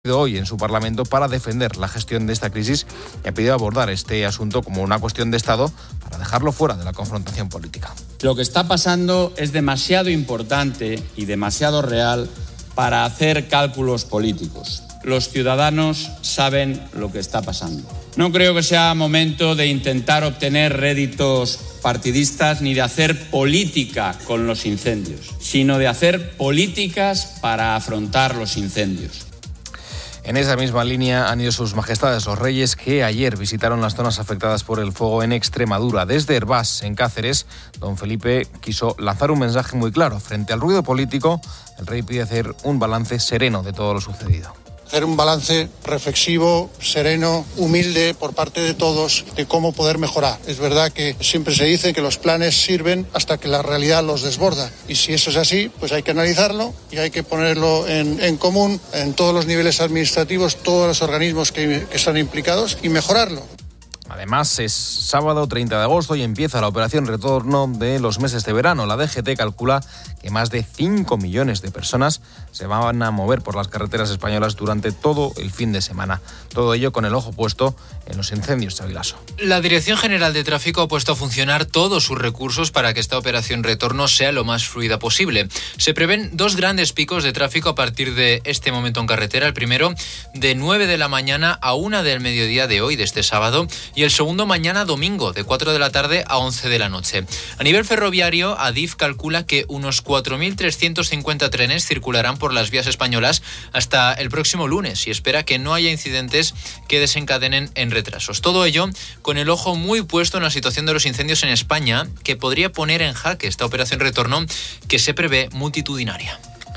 hoy en su Parlamento para defender la gestión de esta crisis y ha pedido abordar este asunto como una cuestión de Estado para dejarlo fuera de la confrontación política. Lo que está pasando es demasiado importante y demasiado real para hacer cálculos políticos. Los ciudadanos saben lo que está pasando. No creo que sea momento de intentar obtener réditos partidistas ni de hacer política con los incendios, sino de hacer políticas para afrontar los incendios. En esa misma línea han ido sus majestades los reyes, que ayer visitaron las zonas afectadas por el fuego en Extremadura. Desde Hervás, en Cáceres, don Felipe quiso lanzar un mensaje muy claro. Frente al ruido político, el rey pide hacer un balance sereno de todo lo sucedido. Hacer un balance reflexivo, sereno, humilde por parte de todos de cómo poder mejorar. Es verdad que siempre se dice que los planes sirven hasta que la realidad los desborda. Y si eso es así, pues hay que analizarlo y hay que ponerlo en común en todos los niveles administrativos, todos los organismos que están implicados y mejorarlo. Además, es sábado 30 de agosto y empieza la operación retorno de los meses de verano. La DGT calcula que más de 5 millones de personas se van a mover por las carreteras españolas durante todo el fin de semana. Todo ello con el ojo puesto en los incendios, Xavi Lasso. La Dirección General de Tráfico ha puesto a funcionar todos sus recursos para que esta operación retorno sea lo más fluida posible. Se prevén 2 grandes picos de tráfico a partir de este momento en carretera. El primero de 9 de la mañana a 1 del mediodía de hoy, de este sábado, y el segundo mañana domingo, de 4 de la tarde a 11 de la noche. A nivel ferroviario, Adif calcula que unos 4.350 trenes circularán por las vías españolas hasta el próximo lunes y espera que no haya incidentes que desencadenen en retrasos. Todo ello con el ojo muy puesto en la situación de los incendios en España, que podría poner en jaque esta operación retorno que se prevé multitudinaria.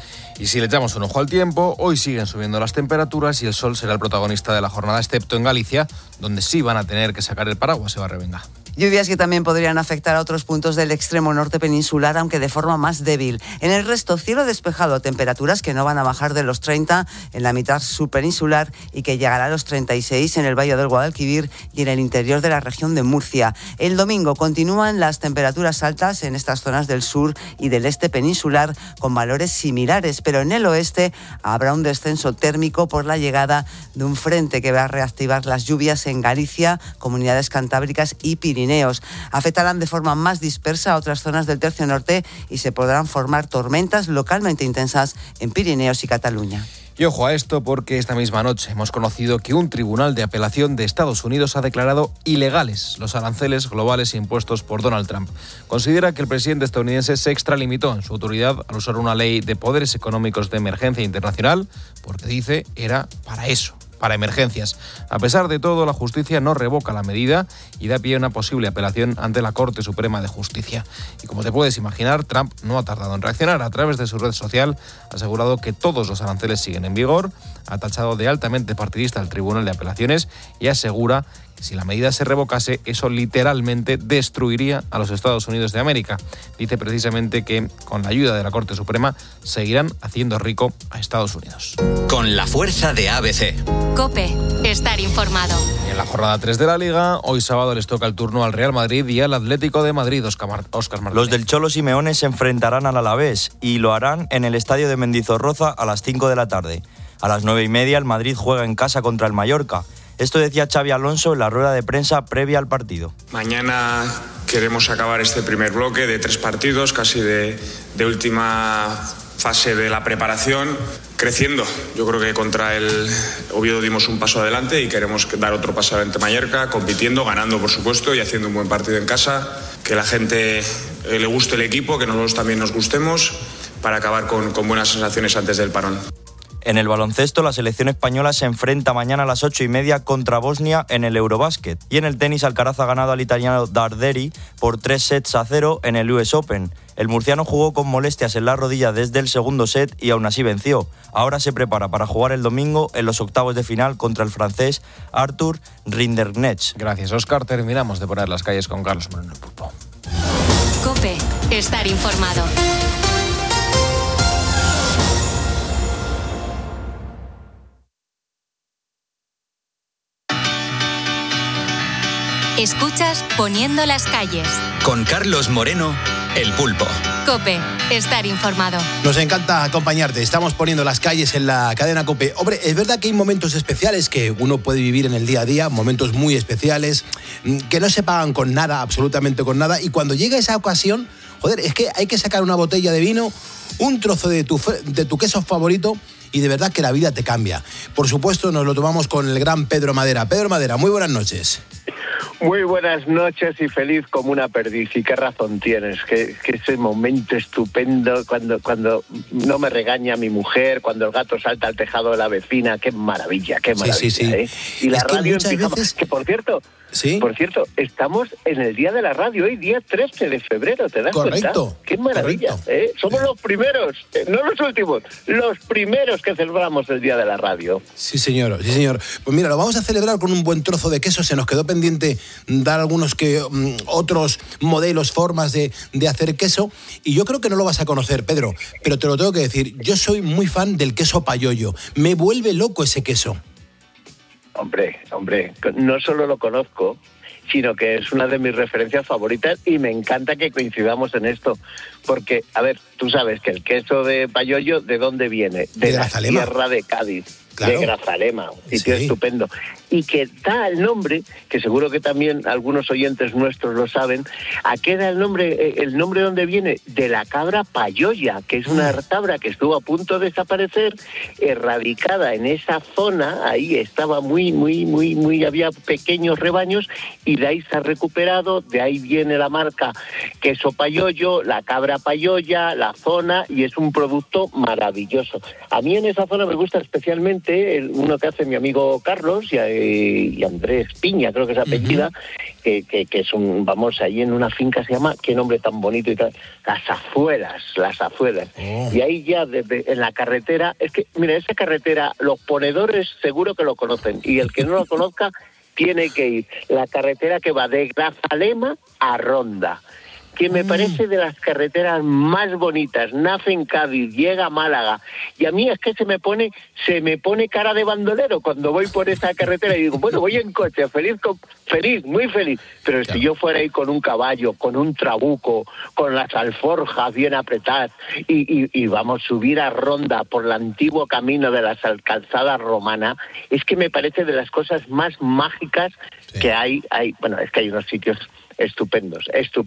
Y si le echamos un ojo al tiempo, hoy siguen subiendo las temperaturas y el sol será el protagonista de la jornada, excepto en Galicia, donde sí van a tener que sacar el paraguas, Eva Revenga. Lluvias que también podrían afectar a otros puntos del extremo norte peninsular, aunque de forma más débil. En el resto, cielo despejado, temperaturas que no van a bajar de los 30 en la mitad sur peninsular y que llegará a los 36 en el Valle del Guadalquivir y en el interior de la región de Murcia. El domingo continúan las temperaturas altas en estas zonas del sur y del este peninsular con valores similares, pero en el oeste habrá un descenso térmico por la llegada de un frente que va a reactivar las lluvias en Galicia, comunidades cantábricas y Pirineos. Afectarán de forma más dispersa a otras zonas del tercio norte y se podrán formar tormentas localmente intensas en Pirineos y Cataluña. Y ojo a esto, porque esta misma noche hemos conocido que un tribunal de apelación de Estados Unidos ha declarado ilegales los aranceles globales impuestos por Donald Trump. Considera que el presidente estadounidense se extralimitó en su autoridad al usar una ley de poderes económicos de emergencia internacional, porque dice era para eso, para emergencias. A pesar de todo, la justicia no revoca la medida y da pie a una posible apelación ante la Corte Suprema de Justicia. Y como te puedes imaginar, Trump no ha tardado en reaccionar. A través de su red social ha asegurado que todos los aranceles siguen en vigor, ha tachado de altamente partidista al Tribunal de Apelaciones y asegura que si la medida se revocase, eso literalmente destruiría a los Estados Unidos de América. Dice precisamente que con la ayuda de la Corte Suprema seguirán haciendo rico a Estados Unidos. Con la fuerza de ABC. COPE. Estar informado. En la jornada 3 de la Liga, hoy sábado les toca el turno al Real Madrid y al Atlético de Madrid, Óscar Martínez. Los del Cholo Simeone se enfrentarán al Alavés y lo harán en el estadio de Mendizorroza a las 5 de la tarde. A las 9:30 el Madrid juega en casa contra el Mallorca. Esto decía Xabi Alonso en la rueda de prensa previa al partido. Mañana queremos acabar este primer bloque de 3 partidos, casi de última fase de la preparación, creciendo. Yo creo que contra el Oviedo dimos un paso adelante y queremos dar otro paso adelante Mallorca, compitiendo, ganando por supuesto y haciendo un buen partido en casa, que la gente le guste el equipo, que nosotros también nos gustemos, para acabar con buenas sensaciones antes del parón. En el baloncesto, la selección española se enfrenta mañana a las 8:30 contra Bosnia en el Eurobásquet. Y en el tenis, Alcaraz ha ganado al italiano Darderi por 3-0 en el US Open. El murciano jugó con molestias en la rodilla desde el segundo set y aún así venció. Ahora se prepara para jugar el domingo en los octavos de final contra el francés Arthur Rinderknecht. Gracias, Óscar. Terminamos de poner las calles con Carlos Moreno el Pulpo. COPE. Estar informado. Escuchas Poniendo las calles. Con Carlos Moreno, El Pulpo. COPE. Estar informado. Nos encanta acompañarte. Estamos poniendo las calles en la cadena COPE. Hombre, es verdad que hay momentos especiales que uno puede vivir en el día a día, momentos muy especiales, que no se pagan con nada, absolutamente con nada. Y cuando llega esa ocasión, joder, es que hay que sacar una botella de vino, un trozo de tu queso favorito, y de verdad que la vida te cambia. Por supuesto, nos lo tomamos con el gran Pedro Madera. Pedro Madera, muy buenas noches. Muy buenas noches y feliz como una perdiz. Y qué razón tienes, que ese momento estupendo cuando no me regaña mi mujer, cuando el gato salta al tejado de la vecina, qué maravilla, qué maravilla. Sí. ¿Eh? Y la radio en pijama, que por cierto... ¿Sí? Por cierto, estamos en el Día de la Radio, hoy día 13 de febrero, ¿te das cuenta? ¡Qué maravilla! Somos los primeros, no los últimos, los primeros que celebramos el Día de la Radio. Sí, señor, sí, señor. Pues mira, lo vamos a celebrar con un buen trozo de queso. Se nos quedó pendiente dar algunos otros modelos, formas de hacer queso, y yo creo que no lo vas a conocer, Pedro, pero te lo tengo que decir. Yo soy muy fan del queso payollo. Me vuelve loco ese queso. Hombre, no solo lo conozco, sino que es una de mis referencias favoritas y me encanta que coincidamos en esto. Porque, a ver, tú sabes que el queso de payollo, ¿de dónde viene? De la tierra de Cádiz. Claro. De Grazalema, un sitio estupendo. Y que da el nombre, que seguro que también algunos oyentes nuestros lo saben, ¿a qué da el nombre? ¿El nombre dónde viene? De la cabra payoya, que es una cabra que estuvo a punto de desaparecer, erradicada en esa zona, ahí estaba muy, había pequeños rebaños, y de ahí se ha recuperado, de ahí viene la marca queso payoyo, la cabra payoya, la zona, y es un producto maravilloso. A mí en esa zona me gusta especialmente uno que hace mi amigo Carlos y Andrés Piña, creo que es apellida, que es vamos, ahí en una finca se llama, qué nombre tan bonito y tal, Las Azuelas. Y ahí ya en la carretera, es que, mira, esa carretera, los ponedores seguro que lo conocen, y el que no lo conozca tiene que ir. La carretera que va de Grazalema a Ronda, que me parece de las carreteras más bonitas. Nace en Cádiz, llega a Málaga, y a mí es que se me pone cara de bandolero cuando voy por esa carretera y digo, bueno, voy en coche, feliz, muy feliz, pero si yo fuera ahí con un caballo, con un trabuco, con las alforjas bien apretadas, y vamos a subir a Ronda por el antiguo camino de las calzadas romanas, es que me parece de las cosas más mágicas que hay. Bueno, es que hay unos sitios estupendo.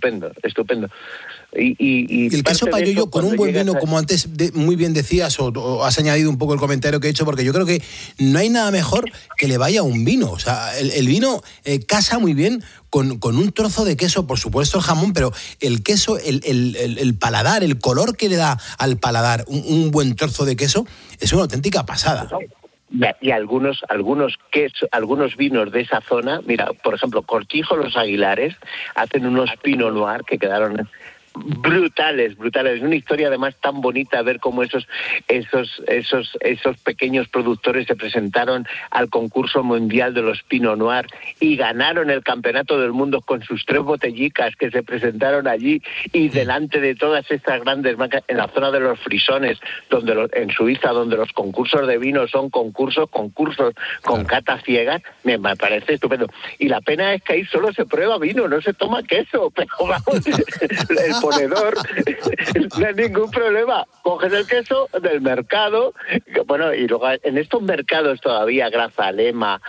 Y el queso payollo con un buen vino, como antes muy bien decías, o has añadido un poco el comentario que he hecho, porque yo creo que no hay nada mejor que le vaya un vino. O sea, el vino casa muy bien con un trozo de queso, por supuesto el jamón, pero el queso, el paladar, el color que le da al paladar un buen trozo de queso es una auténtica pasada. Y algunos vinos de esa zona, mira, por ejemplo, Cortijo Los Aguilares hacen unos Pinot Noir que quedaron brutales. Una historia además tan bonita, ver cómo esos pequeños productores se presentaron al concurso mundial de los Pinot Noir y ganaron el campeonato del mundo con sus 3 botellicas que se presentaron allí, y delante de todas estas grandes marcas, en la zona de los Frisones, en Suiza, donde los concursos de vino son concursos con catas ciegas, me parece estupendo. Y la pena es que ahí solo se prueba vino, no se toma queso, pero vamos, el ponedor, no hay ningún problema. Coges el queso del mercado, bueno, y luego en estos mercados todavía, Grazalema,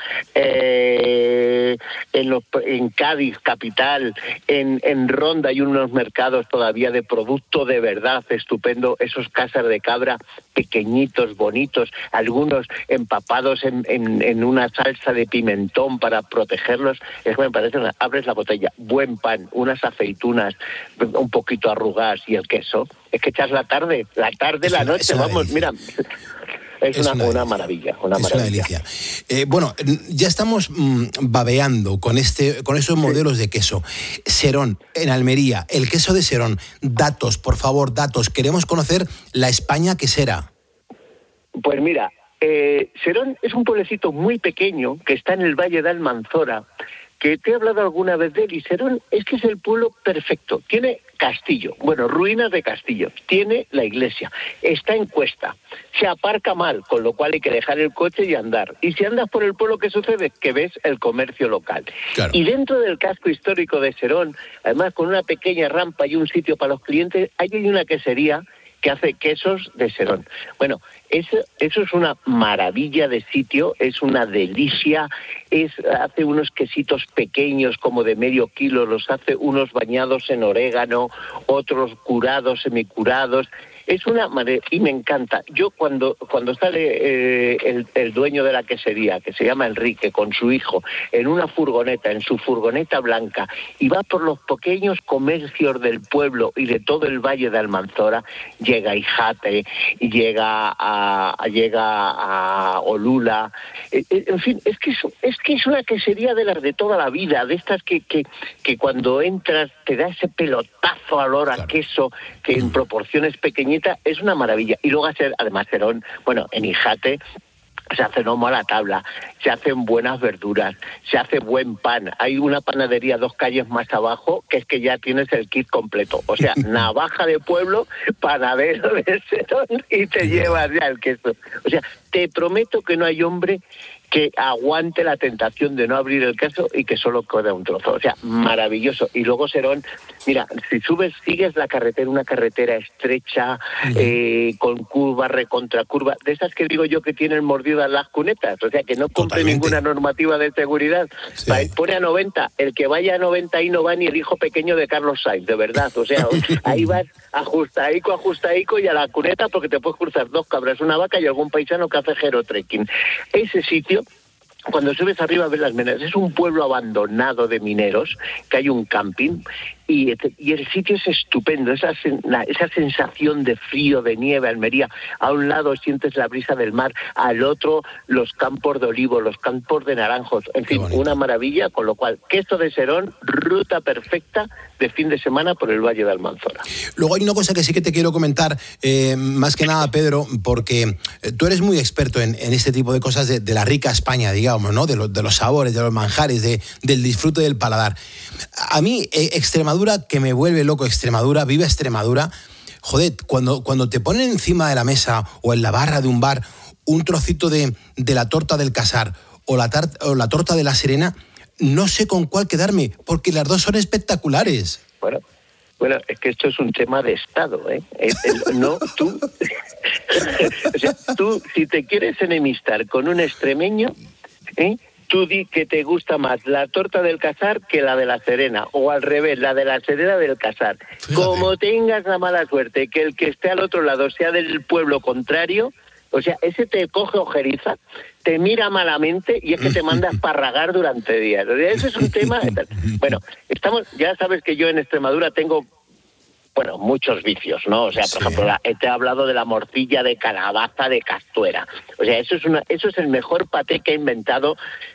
en Cádiz, capital, en Ronda hay unos mercados todavía de producto de verdad estupendo, esos casas de cabra pequeñitos, bonitos, algunos empapados en una salsa de pimentón para protegerlos. Es que me parece, abres la botella, buen pan, unas aceitunas, un poquito arrugadas y el queso. Es que echas la tarde, la noche, vamos, mira. Es una maravilla, una delicia. Bueno, ya estamos babeando con esos modelos de queso. Serón, en Almería, el queso de Serón. Datos, por favor, datos. Queremos conocer la España quesera. Pues mira, Serón es un pueblecito muy pequeño que está en el Valle de Almanzora, que te he hablado alguna vez de él, y Serón es que es el pueblo perfecto. Tiene castillo, bueno, ruinas de castillo, tiene la iglesia, está en cuesta, se aparca mal, con lo cual hay que dejar el coche y andar. Y si andas por el pueblo, ¿qué sucede? Que ves el comercio local. Claro. Y dentro del casco histórico de Serón, además con una pequeña rampa y un sitio para los clientes, hay una quesería que hace quesos de Serón. Bueno, eso es una maravilla de sitio, es una delicia, hace unos quesitos pequeños como de medio kilo, los hace unos bañados en orégano, otros curados, semicurados. Es una maravilla y me encanta. Yo cuando sale el dueño de la quesería, que se llama Enrique, con su hijo, en una furgoneta, en su furgoneta blanca, y va por los pequeños comercios del pueblo y de todo el Valle de Almanzora, llega a Ijate, llega a Olula, en fin, es que es una quesería de las de toda la vida, de estas que cuando entras te da ese pelotazo olor a queso, que en proporciones pequeñitas, es una maravilla. Y luego además Serón, bueno, en Ijate se hace lomo a la tabla, se hacen buenas verduras, se hace buen pan. Hay una panadería 2 calles más abajo que es que ya tienes el kit completo. O sea, navaja de pueblo, panadero de Serón y te llevas ya el queso. O sea, te prometo que no hay hombre que aguante la tentación de no abrir el queso y que solo quede un trozo. O sea, maravilloso. Y luego Serón, mira, si sigues la carretera, una carretera estrecha, con curva, recontracurva, de esas que digo yo que tienen mordidas las cunetas, o sea, que no cumple ninguna normativa de seguridad. Sí. Pone a 90, el que vaya a 90 y no va ni el hijo pequeño de Carlos Sainz, de verdad. O sea, ahí vas ajustaico y a la cuneta porque te puedes cruzar 2 cabras, una vaca y algún paisano que hace gerotrekking. Ese sitio, cuando subes arriba ves las minas, es un pueblo abandonado de mineros, que hay un camping, y el sitio es estupendo, esa sensación de frío, de nieve, Almería, a un lado sientes la brisa del mar, al otro los campos de olivo, los campos de naranjos, en fin, una maravilla, con lo cual, queso de Serón, ruta perfecta de fin de semana por el Valle de Almanzora. Luego hay una cosa que sí que te quiero comentar, más que nada, Pedro, porque tú eres muy experto en este tipo de cosas de la rica España, digamos, ¿no? De los sabores, de los manjares, del disfrute del paladar. A mí, Extremadura, que me vuelve loco Extremadura, viva Extremadura, joder, cuando te ponen encima de la mesa o en la barra de un bar un trocito de la torta del Casar o la torta de la Serena, no sé con cuál quedarme, porque las dos son espectaculares. Bueno, es que esto es un tema de Estado, ¿eh? No, tú... o sea, tú, si te quieres enemistar con un extremeño, tú di que te gusta más la torta del Casar que la de la Serena, o al revés, la de la Serena del Casar. Fíjate. Como tengas la mala suerte que el que esté al otro lado sea del pueblo contrario, o sea, ese te coge ojeriza, te mira malamente y es que te manda a esparragar durante días. O sea, ese es un tema... Bueno, ya sabes que yo en Extremadura tengo... muchos vicios, ¿no? O sea, por ejemplo, te he hablado de la morcilla de calabaza de Castuera. O sea, eso es el mejor paté que ha inventado,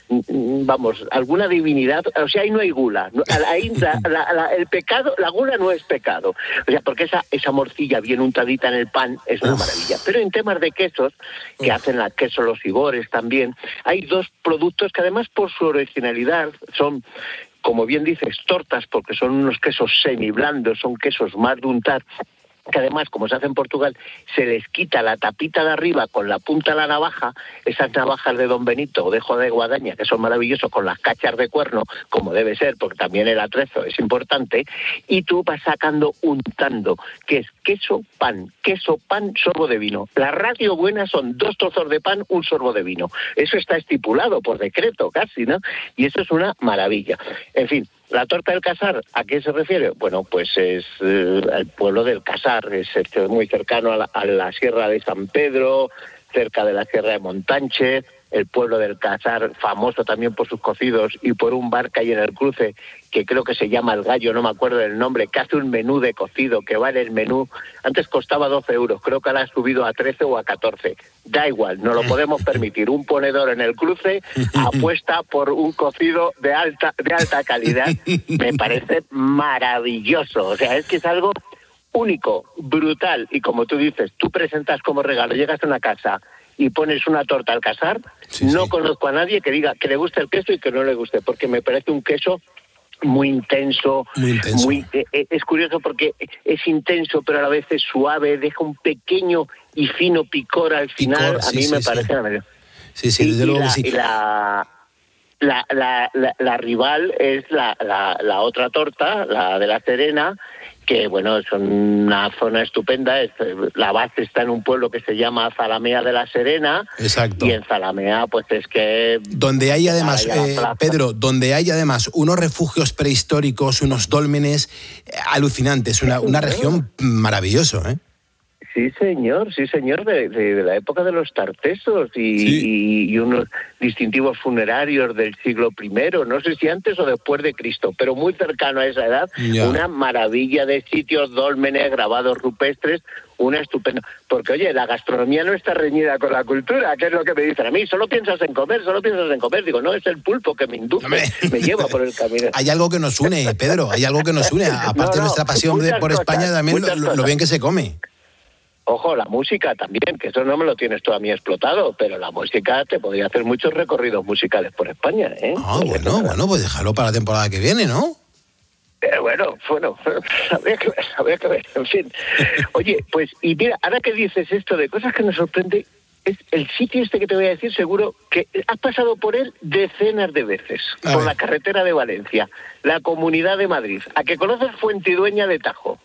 vamos, alguna divinidad. O sea, ahí no hay gula. Ahí el pecado, la gula no es pecado. O sea, porque esa morcilla bien untadita en el pan es una maravilla. Pero en temas de quesos, que hacen el queso los Ibores también, hay 2 productos que además por su originalidad son... como bien dices, tortas, porque son unos quesos semiblandos, son quesos más de untar, que además, como se hace en Portugal, se les quita la tapita de arriba con la punta de la navaja, esas navajas de Don Benito o de Joder de Guadaña, que son maravillosos, con las cachas de cuerno, como debe ser, porque también el atrezo es importante, y tú vas sacando untando, que es queso, pan, sorbo de vino. La ratio buena son 2 trozos de pan, un sorbo de vino. Eso está estipulado por decreto casi, ¿no? Y eso es una maravilla. En fin, ¿la torta del Casar a qué se refiere? Bueno, pues es el pueblo del Casar, es muy cercano a la Sierra de San Pedro, cerca de la Sierra de Montánchez, el pueblo del Casar, famoso también por sus cocidos y por un bar que hay en el cruce, que creo que se llama El Gallo, no me acuerdo del nombre, que hace un menú de cocido, que vale el menú, antes costaba 12 euros, creo que ahora ha subido a 13 o a 14. Da igual, no lo podemos permitir. Un ponedor en el cruce apuesta por un cocido de alta calidad. Me parece maravilloso. O sea, es que es algo único, brutal. Y como tú dices, tú presentas como regalo, llegas a una casa y pones una torta al Casar, no conozco a nadie que diga que le guste el queso y que no le guste, porque me parece un queso muy intenso. Es curioso porque es intenso, pero a la vez es suave, deja un pequeño y fino picor al final. A mí me parece maravilloso. Sí, desde luego que sí. Y la rival es la otra torta, la de La Serena, que bueno, es una zona estupenda. La base está en un pueblo que se llama Zalamea de La Serena. Exacto. Y en Zalamea, pues es que... Donde hay además, Pedro, donde hay además unos refugios prehistóricos, unos dólmenes alucinantes, una región maravillosa, ¿eh? Sí, señor, de la época de los tartesos y unos distintivos funerarios del siglo I, no sé si antes o después de Cristo, pero muy cercano a esa edad, una maravilla de sitios, dólmenes, grabados rupestres, una estupenda... Porque, oye, la gastronomía no está reñida con la cultura, que es lo que me dicen a mí, solo piensas en comer, digo, no, es el pulpo que me induce, me lleva por el camino. Hay algo que nos une, Pedro, aparte de nuestra pasión por España, también lo bien que se come. Ojo, la música también, que eso no me lo tienes tú a mí explotado, pero la música te podría hacer muchos recorridos musicales por España, ¿eh? Bueno, pues déjalo para la temporada que viene, ¿no? Bueno, habría que ver, en fin. Oye, pues, y mira, ahora que dices esto de cosas que nos sorprende, es el sitio este que te voy a decir, seguro que has pasado por él decenas de veces, por la carretera de Valencia, la Comunidad de Madrid. ¿A que conoces Fuentidueña de Tajo?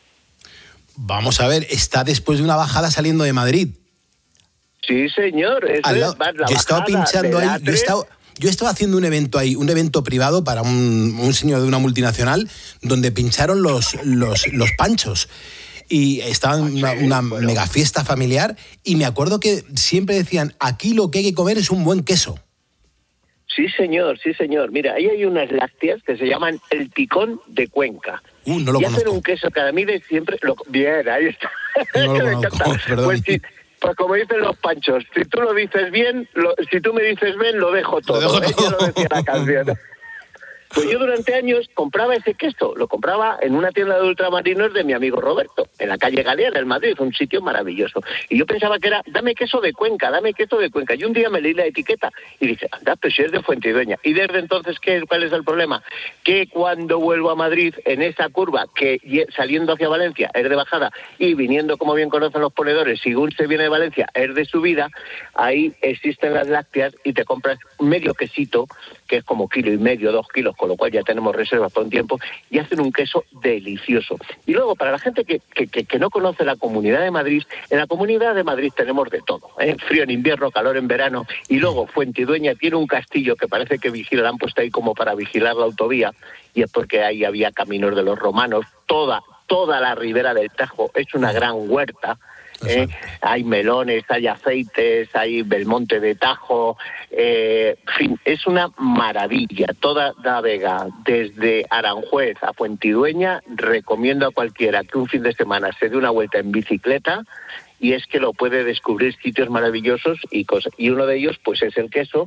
Vamos a ver, está después de una bajada saliendo de Madrid. Sí, señor. Yo he estado pinchando ahí. Yo he estado haciendo un evento ahí, un evento privado para un señor de una multinacional, donde pincharon los panchos. Y estaba una mega fiesta familiar. Y me acuerdo que siempre decían, aquí lo que hay que comer es un buen queso. Sí, señor. Mira, ahí hay unas lácteas que se llaman el Picón de Cuenca. No lo y conozco. Hacen un queso que a mí de siempre... Bien, ahí está. No lo conozco, perdón. Pues como dicen los panchos, si tú lo dices bien, si tú me dices bien, lo dejo todo. Yo lo decía la canción. Pues yo durante años compraba ese queso, lo compraba en una tienda de ultramarinos de mi amigo Roberto, en la calle Galeana, en Madrid, un sitio maravilloso. Y yo pensaba que era, dame queso de Cuenca. Y un día me leí la etiqueta y dije, anda, pues si es de Fuentidueña. Y desde entonces, ¿cuál es el problema? Que cuando vuelvo a Madrid, en esa curva, que saliendo hacia Valencia es de bajada y viniendo, como bien conocen los ponedores, según se viene de Valencia, es de subida, ahí existen las lácteas y te compras medio quesito, que es como 1,5 kilos, 2 kilos, con lo cual ya tenemos reservas por un tiempo, y hacen un queso delicioso. Y luego, para la gente que no conoce la Comunidad de Madrid, en la Comunidad de Madrid tenemos de todo, ¿eh? Frío en invierno, calor en verano, y luego Fuentidueña tiene un castillo que parece que vigila, han puesto ahí como para vigilar la autovía, y es porque ahí había caminos de los romanos, toda la ribera del Tajo es una gran huerta. Hay melones, hay aceites, hay Belmonte de Tajo, en fin, es una maravilla. Toda la Vega, desde Aranjuez a Fuentidueña, recomiendo a cualquiera que un fin de semana se dé una vuelta en bicicleta, y es que lo puede descubrir sitios maravillosos y cosas. Y uno de ellos, pues, es el queso,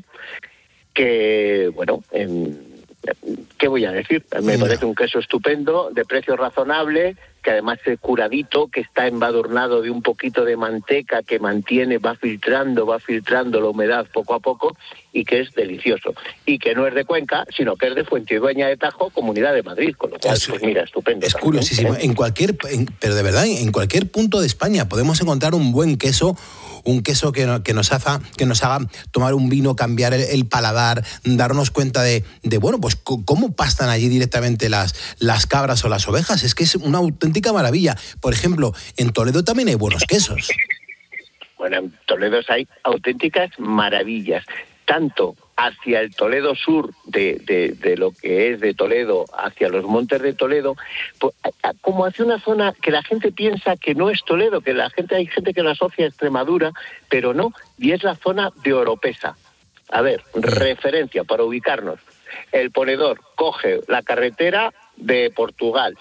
que, bueno, ¿qué voy a decir? Me parece un queso estupendo, de precio razonable, que además es curadito, que está embadurnado de un poquito de manteca que va filtrando la humedad poco a poco, y que es delicioso. Y que no es de Cuenca, sino que es de Fuentidueña de Tajo, Comunidad de Madrid, con lo cual, pues mira, estupendo. Es curiosísimo. Pero de verdad, en cualquier punto de España podemos encontrar un buen queso, un queso que nos haga tomar un vino, cambiar el paladar, darnos cuenta de bueno, pues cómo pastan allí directamente las cabras o las ovejas. Es que es una auténtica maravilla. Por ejemplo, en Toledo también hay buenos quesos. Bueno, en Toledo hay auténticas maravillas, tanto hacia el Toledo sur, de lo que es de Toledo, hacia los montes de Toledo, pues, como hacia una zona que la gente piensa que no es Toledo, que hay gente que lo asocia a Extremadura, pero no, y es la zona de Oropesa. A ver, referencia para ubicarnos. El ponedor coge la carretera de Portugal,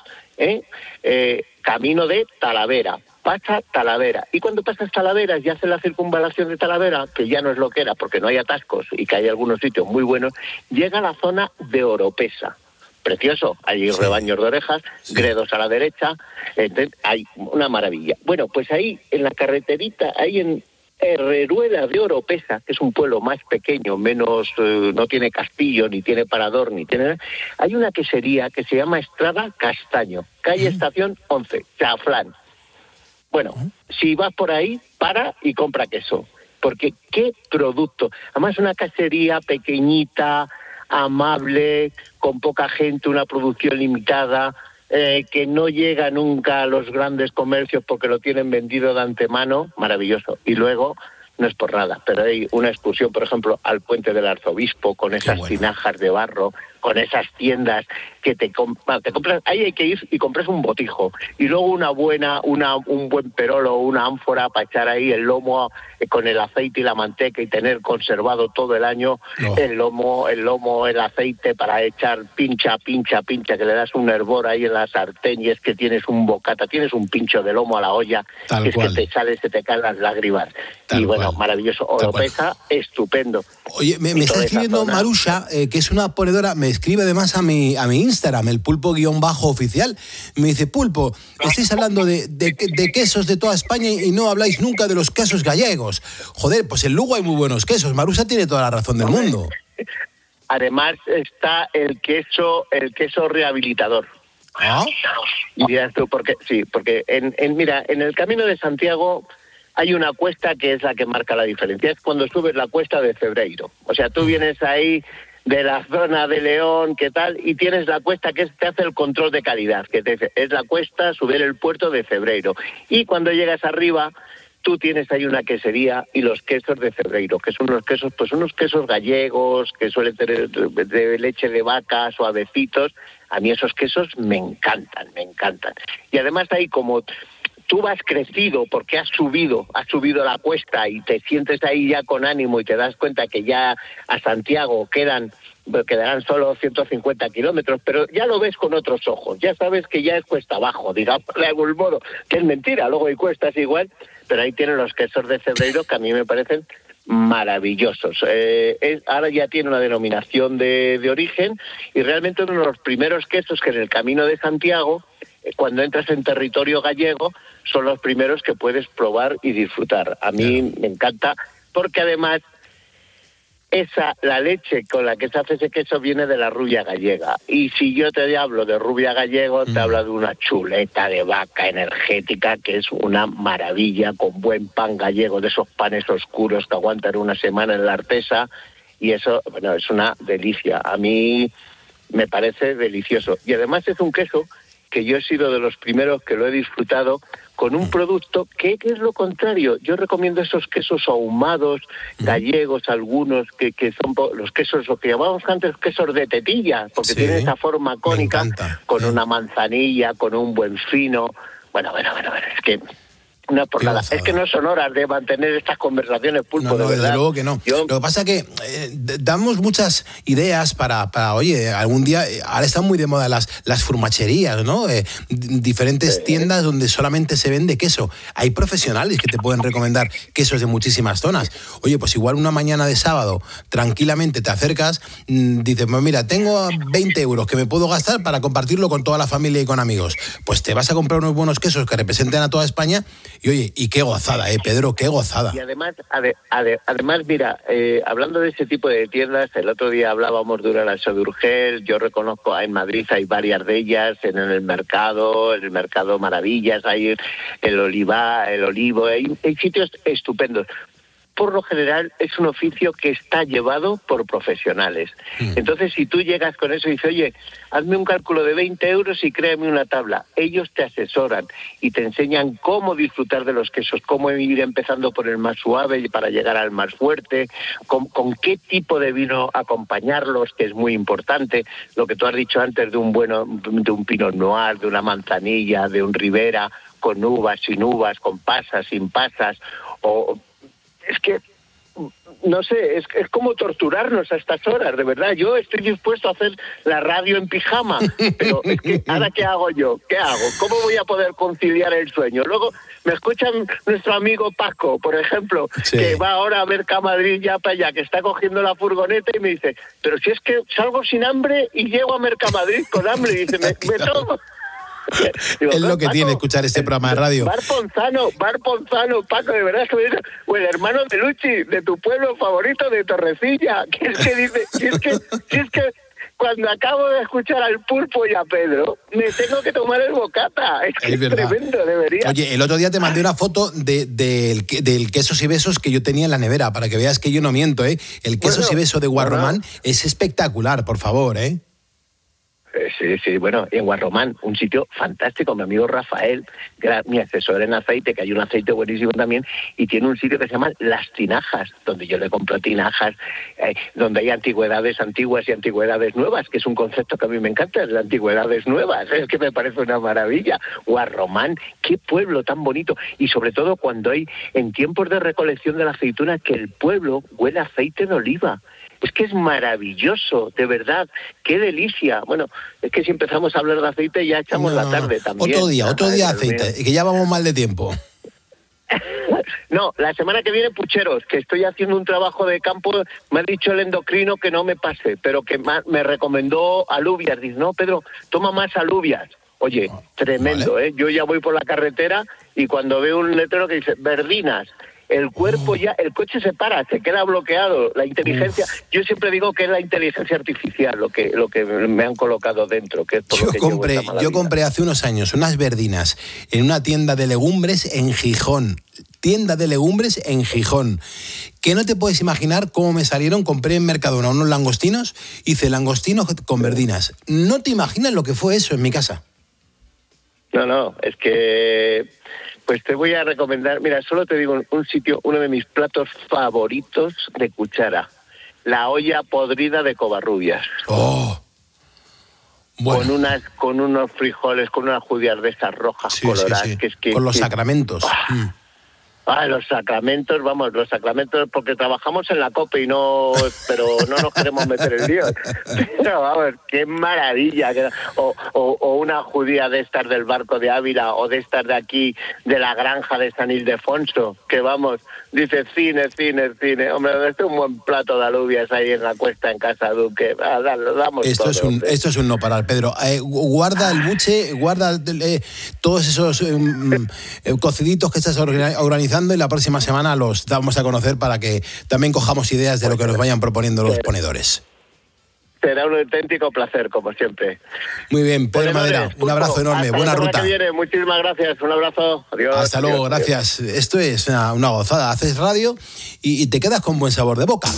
camino de Talavera, pasa Talavera, y cuando pasas Talavera y hace la circunvalación de Talavera, que ya no es lo que era porque no hay atascos y que hay algunos sitios muy buenos, llega a la zona de Oropesa. Precioso, hay rebaños de orejas, gredos a la derecha, hay una maravilla. Bueno, pues ahí en la carreterita, ahí Herreruela de Oropesa, que es un pueblo más pequeño, menos, no tiene castillo, ni tiene parador, ni tiene... Hay una quesería que se llama Estrada Castaño, calle Estación 11, Chaflán. Bueno, si vas por ahí, para y compra queso. Porque qué producto. Además, una casería pequeñita, amable, con poca gente, una producción limitada, que no llega nunca a los grandes comercios porque lo tienen vendido de antemano, maravilloso. Y luego, no es por nada, pero hay una excursión, por ejemplo, al Puente del Arzobispo, con esas tinajas de barro, con esas tiendas que te compras, ahí hay que ir y compras un botijo, y luego un buen perolo, una ánfora para echar ahí el lomo con el aceite y la manteca y tener conservado todo el año el lomo, el aceite para echar pincha, que le das un hervor ahí en la sartén y es que tienes un bocata, tienes un pincho de lomo a la olla, que es que te sale, se te caen las lágrimas. Y bueno, maravilloso. Oropesa, estupendo. Oye, me está escribiendo Marusha, que es una ponedora, me escribe además a mi Instagram, el pulpo_oficial. Me dice, Pulpo, estáis hablando de quesos de toda España y no habláis nunca de los quesos gallegos. Joder, pues en Lugo hay muy buenos quesos. Marusha tiene toda la razón del mundo. Además está el queso rehabilitador. ¿Ah? Y dirás tú, porque mira, en el Camino de Santiago hay una cuesta que es la que marca la diferencia. Es cuando subes la cuesta de Febreiro. O sea, tú vienes ahí de la zona de León, ¿qué tal? Y tienes la cuesta que te hace el control de calidad, que es la cuesta, subir el puerto de Febreiro. Y cuando llegas arriba, tú tienes ahí una quesería y los quesos de Febreiro, que son unos quesos, pues unos quesos gallegos, que suelen tener de leche de vaca, suavecitos. A mí esos quesos me encantan. Y además ahí como tú vas crecido porque has subido la cuesta y te sientes ahí ya con ánimo y te das cuenta que ya a Santiago quedarán solo 150 kilómetros, pero ya lo ves con otros ojos, ya sabes que ya es cuesta abajo, digamos de algún modo, que es mentira, luego hay cuestas igual, pero ahí tienen los quesos de Febreiro que a mí me parecen maravillosos. Ahora ya tiene una denominación de origen y realmente uno de los primeros quesos que en el Camino de Santiago, cuando entras en territorio gallego, son los primeros que puedes probar y disfrutar. A mí me encanta, porque además la leche con la que se hace ese queso viene de la rubia gallega. Y si yo te hablo de rubia gallego, te hablo de una chuleta de vaca energética, que es una maravilla, con buen pan gallego, de esos panes oscuros que aguantan una semana en la artesa, y eso, bueno, es una delicia. A mí me parece delicioso. Y además es un queso que yo he sido de los primeros que lo he disfrutado con un producto que es lo contrario. Yo recomiendo esos quesos ahumados, gallegos, algunos que son los quesos, lo que llamábamos antes quesos de tetilla, porque tienen esa forma cónica, con una manzanilla, con un buen fino. Bueno, es que no por nada. Es que no son horas de mantener estas conversaciones, Pulpo, no, de verdad. Desde luego que no. Lo que pasa es que damos muchas ideas para oye, algún día, ahora están muy de moda las furmacherías, ¿no? Diferentes tiendas donde solamente se vende queso. Hay profesionales que te pueden recomendar quesos de muchísimas zonas. Oye, pues igual una mañana de sábado, tranquilamente te acercas, dices, pues mira, tengo 20 euros que me puedo gastar para compartirlo con toda la familia y con amigos. Pues te vas a comprar unos buenos quesos que representen a toda España. Y oye, y qué gozada, Pedro, qué gozada. Y además mira, hablando de ese tipo de tiendas, el otro día hablábamos de una de Urgel, yo reconozco en Madrid hay varias de ellas, en el mercado Maravillas, hay el Olivo, hay sitios estupendos. Por lo general es un oficio que está llevado por profesionales. Entonces, si tú llegas con eso y dices, oye, hazme un cálculo de 20 euros y créame una tabla, ellos te asesoran y te enseñan cómo disfrutar de los quesos, cómo ir empezando por el más suave para llegar al más fuerte, con qué tipo de vino acompañarlos, que es muy importante. Lo que tú has dicho antes de un Pinot Noir, de una manzanilla, de un Ribera, con uvas, sin uvas, con pasas, sin pasas, es que, no sé, es como torturarnos a estas horas, de verdad. Yo estoy dispuesto a hacer la radio en pijama, pero es que, ¿ahora qué hago yo? ¿Qué hago? ¿Cómo voy a poder conciliar el sueño? Luego me escuchan nuestro amigo Paco, por ejemplo, que va ahora a Mercamadrid ya para allá, que está cogiendo la furgoneta y me dice, pero si es que salgo sin hambre y llego a Mercamadrid con hambre, y dice, me tomo... Digo, es lo que Paco, tiene escuchar este programa de radio. Bar Ponzano, Paco, de verdad que me dice, o el hermano de Luchi, de tu pueblo favorito, de Torrecilla, que es que dice, si es que cuando acabo de escuchar al Pulpo y a Pedro, me tengo que tomar el bocata. Es que es tremendo, debería. Oye, el otro día te mandé una foto del quesos y besos que yo tenía en la nevera, para que veas que yo no miento, ¿eh? El quesos y besos de Guarromán es espectacular, por favor, ¿eh? Sí, bueno, en Guarromán, un sitio fantástico. Mi amigo Rafael, que era mi asesor en aceite, que hay un aceite buenísimo también, y tiene un sitio que se llama Las Tinajas, donde yo le compro tinajas, donde hay antigüedades antiguas y antigüedades nuevas, que es un concepto que a mí me encanta, las antigüedades nuevas, es que me parece una maravilla. Guarromán, qué pueblo tan bonito, y sobre todo cuando hay, en tiempos de recolección de la aceituna, que el pueblo huele a aceite de oliva. Es que es maravilloso, de verdad, qué delicia. Bueno, es que si empezamos a hablar de aceite ya echamos la tarde también. Otro día aceite, que ya vamos mal de tiempo. No, la semana que viene pucheros, que estoy haciendo un trabajo de campo, me ha dicho el endocrino que no me pase, pero que me recomendó alubias. Dice, no, Pedro, toma más alubias. Oye, tremendo, ¿vale? Yo ya voy por la carretera y cuando veo un letrero que dice verdinas, el cuerpo ya, el coche se para, se queda bloqueado, la inteligencia, yo siempre digo que es la inteligencia artificial lo que me han colocado dentro, que es por lo que yo compré hace unos años unas verdinas en una tienda de legumbres en Gijón. Que no te puedes imaginar cómo me salieron. Compré en Mercadona unos langostinos, hice langostinos con verdinas. No te imaginas lo que fue eso en mi casa. No, es que... Pues te voy a recomendar, mira, solo te digo un sitio, uno de mis platos favoritos de cuchara, la olla podrida de Covarrubias. ¡Oh! Bueno. Con unos frijoles, con unas judías de esas rojas coloradas. Sí. Que es que, con los sacramentos. Los sacramentos, porque trabajamos en la COPE pero no nos queremos meter en líos. Pero vamos, qué maravilla. O una judía de estas del barco de Ávila, o de estas de aquí, de la granja de San Ildefonso, que vamos, dice cine. Hombre, este es un buen plato de alubias ahí en la cuesta, en Casa Duque. Lo damos esto todo. Esto es un no parar, Pedro. Guarda el buche, guarda todos esos cociditos que estás organizando, y la próxima semana los damos a conocer para que también cojamos ideas de lo que nos vayan proponiendo los ponedores. Será un auténtico placer, como siempre. Muy bien, Pedro Madera, un abrazo enorme, buena ruta. Que viene. Muchísimas gracias, un abrazo, adiós. Hasta luego, gracias. Esto es una gozada, haces radio y te quedas con buen sabor de boca.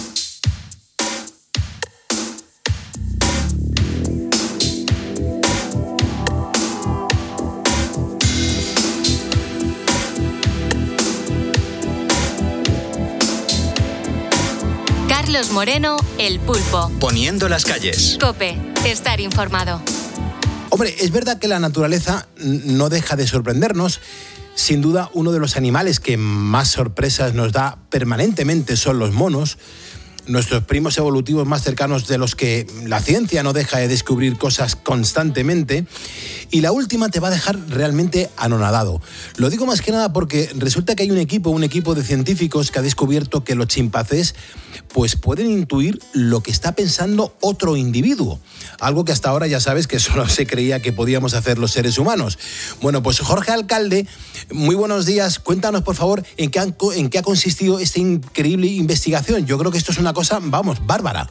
Carlos Moreno, El Pulpo. Poniendo las calles. COPE, estar informado. Hombre, es verdad que la naturaleza no deja de sorprendernos. Sin duda, uno de los animales que más sorpresas nos da permanentemente son los monos. Nuestros primos evolutivos más cercanos, de los que la ciencia no deja de descubrir cosas constantemente. Y la última te va a dejar realmente anonadado. Lo digo más que nada porque resulta que hay un equipo de científicos que ha descubierto que los chimpancés pues pueden intuir lo que está pensando otro individuo. Algo que hasta ahora ya sabes que solo se creía que podíamos hacer los seres humanos. Bueno, pues Jorge Alcalde, muy buenos días. Cuéntanos, por favor, en qué ha consistido esta increíble investigación. Yo creo que esto es una cosa, bárbara.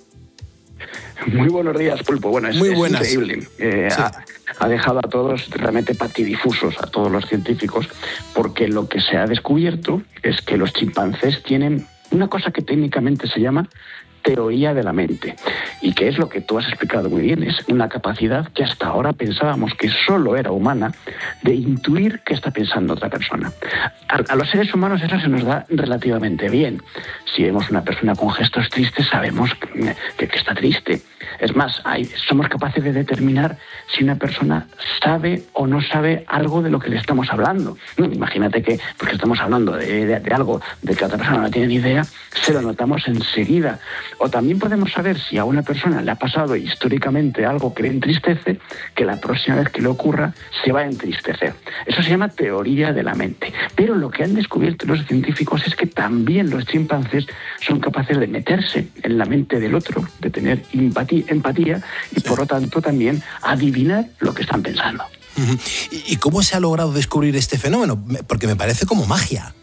Muy buenos días, Pulpo. Bueno, es increíble. Ha dejado a todos realmente patidifusos, a todos los científicos, porque lo que se ha descubierto es que los chimpancés tienen una cosa que técnicamente se llama teoría de la mente, y que es lo que tú has explicado muy bien, es una capacidad que hasta ahora pensábamos que solo era humana, de intuir qué está pensando otra persona. A los seres humanos eso se nos da relativamente bien. Si vemos una persona con gestos tristes, sabemos que está triste. Es más, somos capaces de determinar si una persona sabe o no sabe algo de lo que le estamos hablando. Imagínate que, porque estamos hablando de algo de que otra persona no tiene ni idea, se lo notamos enseguida. O también podemos saber si a una persona le ha pasado históricamente algo que le entristece, que la próxima vez que le ocurra se va a entristecer. Eso se llama teoría de la mente. Pero lo que han descubierto los científicos es que también los chimpancés son capaces de meterse en la mente del otro, de tener empatía y por lo tanto también adivinar lo que están pensando. ¿Y cómo se ha logrado descubrir este fenómeno? Porque me parece como magia.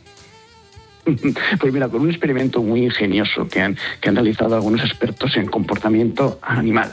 Pues mira, con un experimento muy ingenioso que han realizado algunos expertos en comportamiento animal.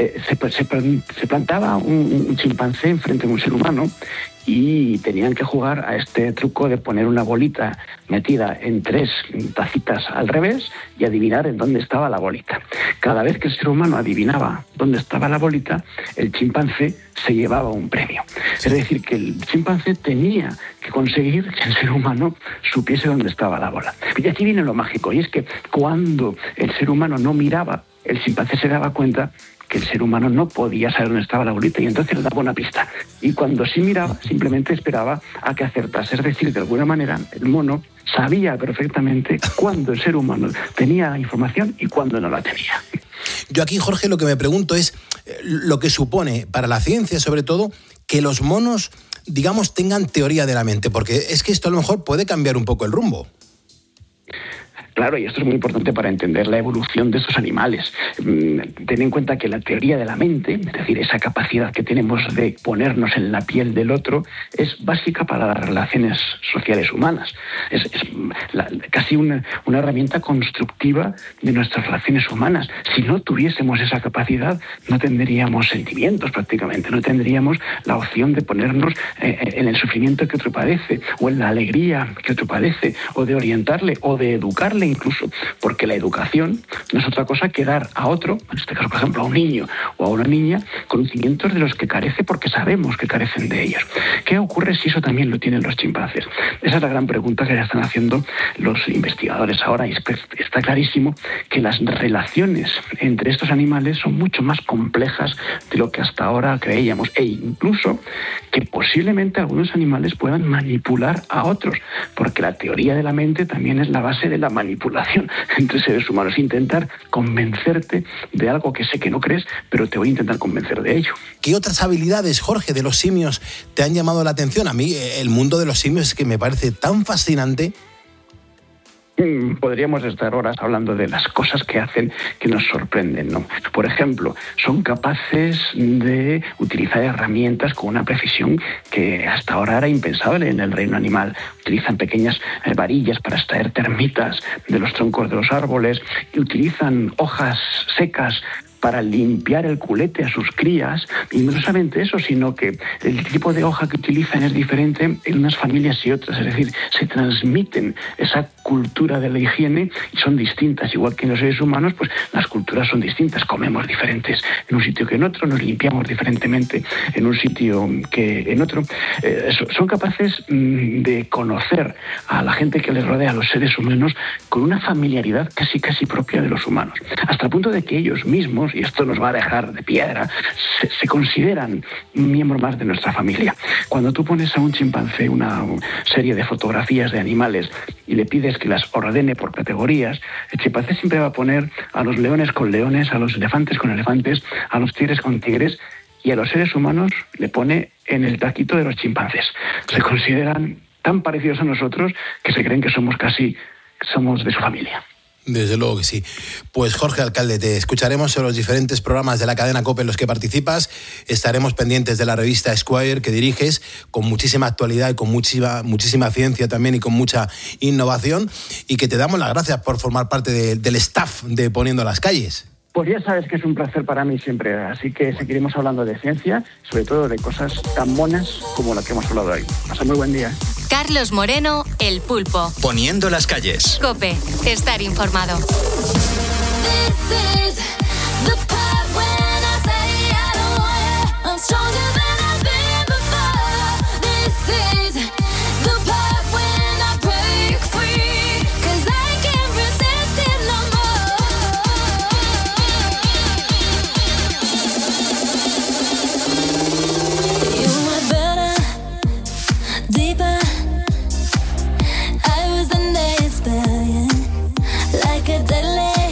Se plantaba un chimpancé enfrente de un ser humano y tenían que jugar a este truco de poner una bolita metida en 3 tacitas al revés y adivinar en dónde estaba la bolita. Cada vez que el ser humano adivinaba dónde estaba la bolita, el chimpancé se llevaba un premio. Es decir, que el chimpancé tenía que conseguir que el ser humano supiese dónde estaba la bola. Y aquí viene lo mágico, y es que cuando el ser humano no miraba, el chimpancé se daba cuenta que el ser humano no podía saber dónde estaba la bolita y entonces le daba una pista. Y cuando sí miraba, simplemente esperaba a que acertase. Es decir, de alguna manera, el mono sabía perfectamente cuándo el ser humano tenía la información y cuándo no la tenía. Yo aquí, Jorge, lo que me pregunto es lo que supone para la ciencia, sobre todo, que los monos, digamos, tengan teoría de la mente, porque es que esto a lo mejor puede cambiar un poco el rumbo. Claro, y esto es muy importante para entender la evolución de estos animales. Ten en cuenta que la teoría de la mente, es decir, esa capacidad que tenemos de ponernos en la piel del otro, es básica para las relaciones sociales humanas. Es casi una herramienta constructiva de nuestras relaciones humanas. Si no tuviésemos esa capacidad, no tendríamos sentimientos prácticamente, no tendríamos la opción de ponernos en el sufrimiento que otro padece, o en la alegría que otro padece, o de orientarle, o de educarle incluso, porque la educación no es otra cosa que dar a otro, en este caso por ejemplo a un niño o a una niña, conocimientos de los que carece porque sabemos que carecen de ellos. ¿Qué ocurre si eso también lo tienen los chimpancés? Esa es la gran pregunta que ya están haciendo los investigadores ahora, y está clarísimo que las relaciones entre estos animales son mucho más complejas de lo que hasta ahora creíamos, e incluso que posiblemente algunos animales puedan manipular a otros, porque la teoría de la mente también es la base de la manipulación entre seres humanos, intentar convencerte de algo que sé que no crees, pero te voy a intentar convencer de ello. ¿Qué otras habilidades, Jorge, de los simios te han llamado la atención? A mí el mundo de los simios es que me parece tan fascinante. Podríamos estar horas hablando de las cosas que hacen que nos sorprenden, ¿no? Por ejemplo, son capaces de utilizar herramientas con una precisión que hasta ahora era impensable en el reino animal. Utilizan pequeñas varillas para extraer termitas de los troncos de los árboles y utilizan hojas secas para limpiar el culete a sus crías, y no solamente eso, sino que el tipo de hoja que utilizan es diferente en unas familias y otras, es decir, se transmiten esa cultura de la higiene y son distintas, igual que en los seres humanos, pues las culturas son distintas, comemos diferentes en un sitio que en otro, nos limpiamos diferentemente en un sitio que en otro. Son capaces de conocer a la gente que les rodea, a los seres humanos, con una familiaridad casi propia de los humanos, hasta el punto de que ellos mismos, y esto nos va a dejar de piedra, se consideran un miembro más de nuestra familia. Cuando tú pones a un chimpancé una serie de fotografías de animales y le pides que las ordene por categorías, el chimpancé siempre va a poner a los leones con leones, a los elefantes con elefantes, a los tigres con tigres, y a los seres humanos le pone en el taquito de los chimpancés. Se consideran tan parecidos a nosotros que se creen que somos de su familia. Desde luego que sí. Pues Jorge Alcalde, te escucharemos en los diferentes programas de la cadena COPE en los que participas. Estaremos pendientes de la revista Esquire que diriges, con muchísima actualidad y con muchísima ciencia también y con mucha innovación, y que te damos las gracias por formar parte del staff de Poniendo las Calles. Pues ya sabes que es un placer para mí siempre, así que seguiremos hablando de ciencia, sobre todo de cosas tan monas como la que hemos hablado hoy. Pasa muy buen día. Carlos Moreno, El Pulpo. Poniendo las calles. COPE, estar informado. Like a deadly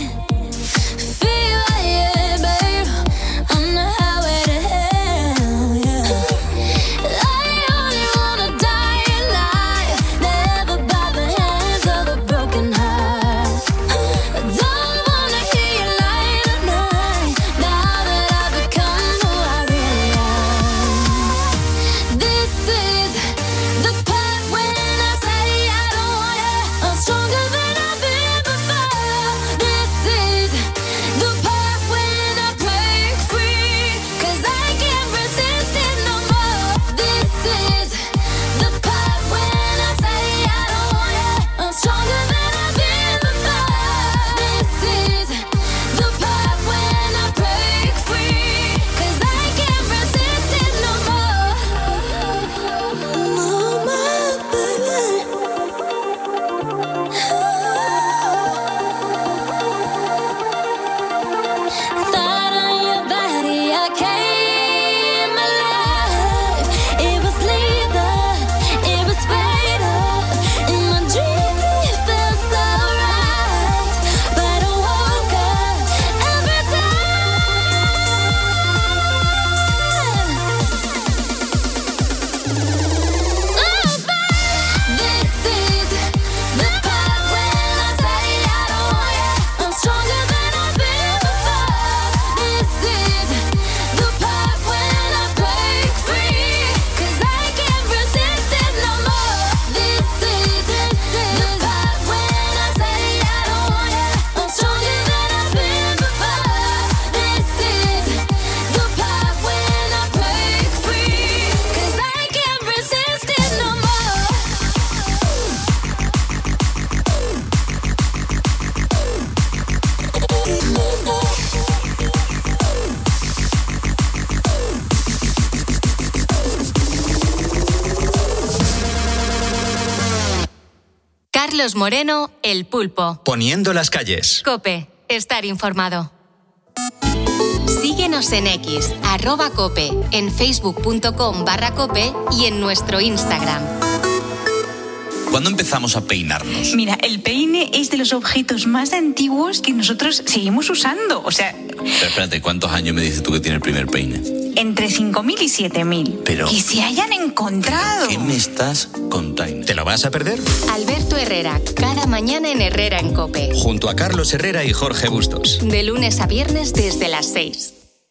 Carlos Moreno, El Pulpo. Poniendo las calles. COPE. Estar informado. Síguenos en X, @cope, en facebook.com/cope y en nuestro Instagram. ¿Cuándo empezamos a peinarnos? Mira, el peine es de los objetos más antiguos que nosotros seguimos usando. O sea... Pero espérate, ¿cuántos años me dices tú que tiene el primer peine? Entre 5.000 y 7.000. Pero... Que se hayan encontrado. ¿Qué me estás contando? ¿Te lo vas a perder? Alberto Herrera, cada mañana en Herrera en COPE. Junto a Carlos Herrera y Jorge Bustos. De lunes a viernes desde las 6.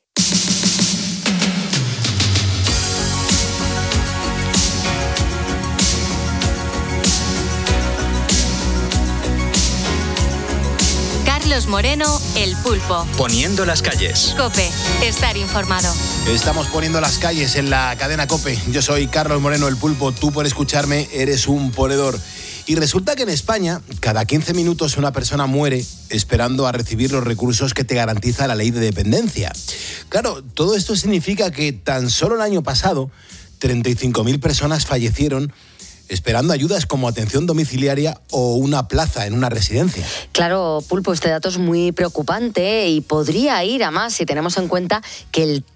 Carlos Moreno, El Pulpo. Poniendo las calles. COPE. Estar informado. Estamos poniendo las calles en la cadena COPE. Yo soy Carlos Moreno, El Pulpo. Tú, por escucharme, eres un ponedor. Y resulta que en España, cada 15 minutos una persona muere esperando a recibir los recursos que te garantiza la ley de dependencia. Claro, todo esto significa que tan solo el año pasado, 35.000 personas fallecieron esperando ayudas como atención domiciliaria o una plaza en una residencia. Claro, Pulpo, este dato es muy preocupante y podría ir a más si tenemos en cuenta que el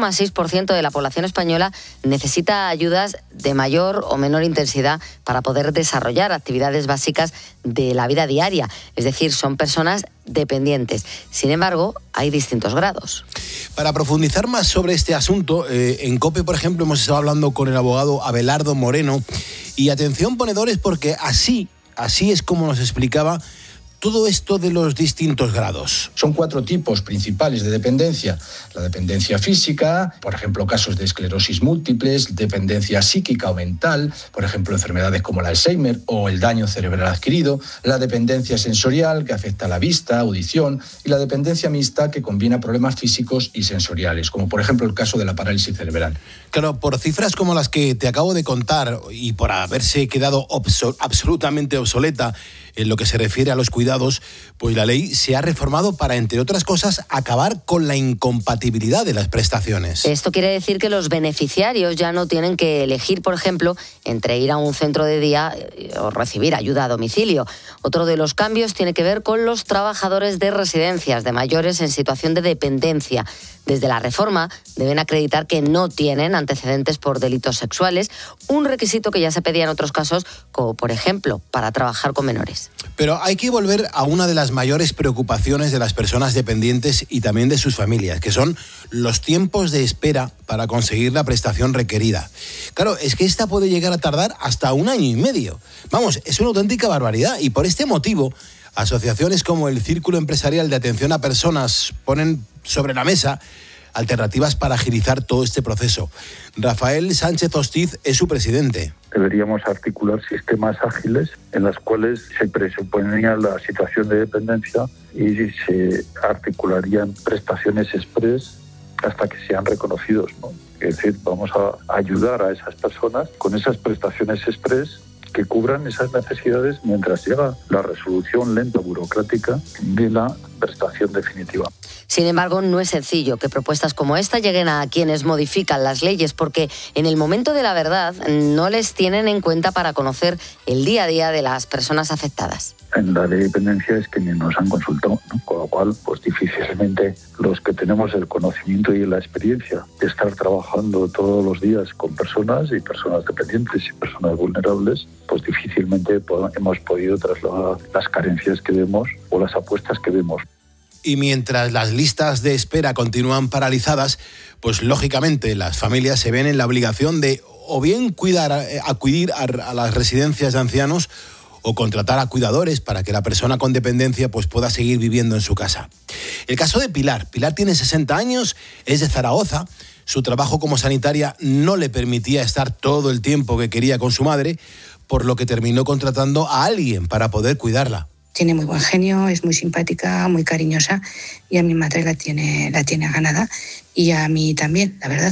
3,6% de la población española necesita ayudas de mayor o menor intensidad para poder desarrollar actividades básicas de la vida diaria. Es decir, son personas dependientes. Sin embargo, hay distintos grados. Para profundizar más sobre este asunto, en COPE, por ejemplo, hemos estado hablando con el abogado Abelardo Moreno. Y atención, ponedores, porque así es como nos explicaba todo esto de los distintos grados. Son 4 tipos principales de dependencia. La dependencia física, por ejemplo, casos de esclerosis múltiples, dependencia psíquica o mental, por ejemplo, enfermedades como el Alzheimer o el daño cerebral adquirido, la dependencia sensorial, que afecta a la vista, audición, y la dependencia mixta, que combina problemas físicos y sensoriales, como por ejemplo el caso de la parálisis cerebral. Claro, por cifras como las que te acabo de contar y por haberse quedado absolutamente obsoleta en lo que se refiere a los cuidados, pues la ley se ha reformado para, entre otras cosas, acabar con la incompatibilidad de las prestaciones. Esto quiere decir que los beneficiarios ya no tienen que elegir, por ejemplo, entre ir a un centro de día o recibir ayuda a domicilio. Otro de los cambios tiene que ver con los trabajadores de residencias de mayores en situación de dependencia. Desde la reforma deben acreditar que no tienen antecedentes por delitos sexuales, un requisito que ya se pedía en otros casos, como por ejemplo para trabajar con menores. Pero hay que volver a una de las mayores preocupaciones de las personas dependientes y también de sus familias, que son los tiempos de espera para conseguir la prestación requerida. Claro, es que esta puede llegar a tardar hasta 1 año y medio. Vamos, es una auténtica barbaridad y por este motivo, asociaciones como el Círculo Empresarial de Atención a Personas ponen sobre la mesa alternativas para agilizar todo este proceso. Rafael Sánchez Hostiz es su presidente. Deberíamos articular sistemas ágiles en los cuales se presuponía la situación de dependencia y se articularían prestaciones express hasta que sean reconocidos, ¿no? Es decir, vamos a ayudar a esas personas con esas prestaciones express que cubran esas necesidades mientras llega la resolución lenta burocrática de la prestación definitiva. Sin embargo, no es sencillo que propuestas como esta lleguen a quienes modifican las leyes, porque en el momento de la verdad no les tienen en cuenta para conocer el día a día de las personas afectadas. En la ley de dependencia es que ni nos han consultado, ¿no? Con lo cual, pues difícilmente los que tenemos el conocimiento y la experiencia de estar trabajando todos los días con personas y personas dependientes y personas vulnerables, pues difícilmente hemos podido trasladar las carencias que vemos o las apuestas que vemos. Y mientras las listas de espera continúan paralizadas, pues lógicamente las familias se ven en la obligación de o bien acudir a las residencias de ancianos o contratar a cuidadores para que la persona con dependencia pues pueda seguir viviendo en su casa. El caso de Pilar. Pilar tiene 60 años, es de Zaragoza. Su trabajo como sanitaria no le permitía estar todo el tiempo que quería con su madre, por lo que terminó contratando a alguien para poder cuidarla. Tiene muy buen genio, es muy simpática, muy cariñosa y a mi madre la tiene ganada y a mí también, la verdad.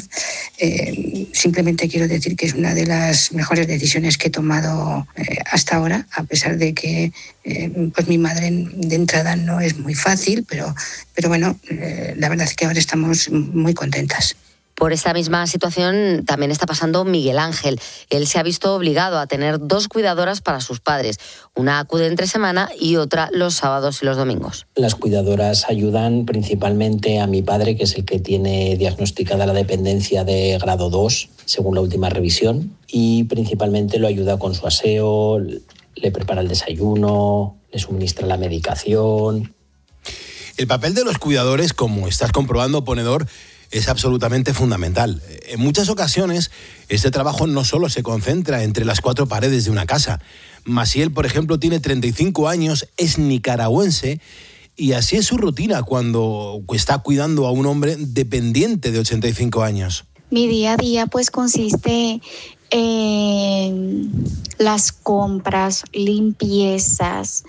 Simplemente quiero decir que es una de las mejores decisiones que he tomado hasta ahora, a pesar de que pues mi madre de entrada no es muy fácil, pero bueno, la verdad es que ahora estamos muy contentas. Por esta misma situación también está pasando Miguel Ángel. Él se ha visto obligado a tener 2 cuidadoras para sus padres. Una acude entre semana y otra los sábados y los domingos. Las cuidadoras ayudan principalmente a mi padre, que es el que tiene diagnosticada la dependencia de grado 2, según la última revisión, y principalmente lo ayuda con su aseo, le prepara el desayuno, le suministra la medicación. El papel de los cuidadores, como estás comprobando, ponedor, es absolutamente fundamental. En muchas ocasiones, este trabajo no solo se concentra entre las 4 paredes de una casa. Maciel, por ejemplo, tiene 35 años, es nicaragüense y así es su rutina cuando está cuidando a un hombre dependiente de 85 años. Mi día a día pues consiste en las compras, limpiezas,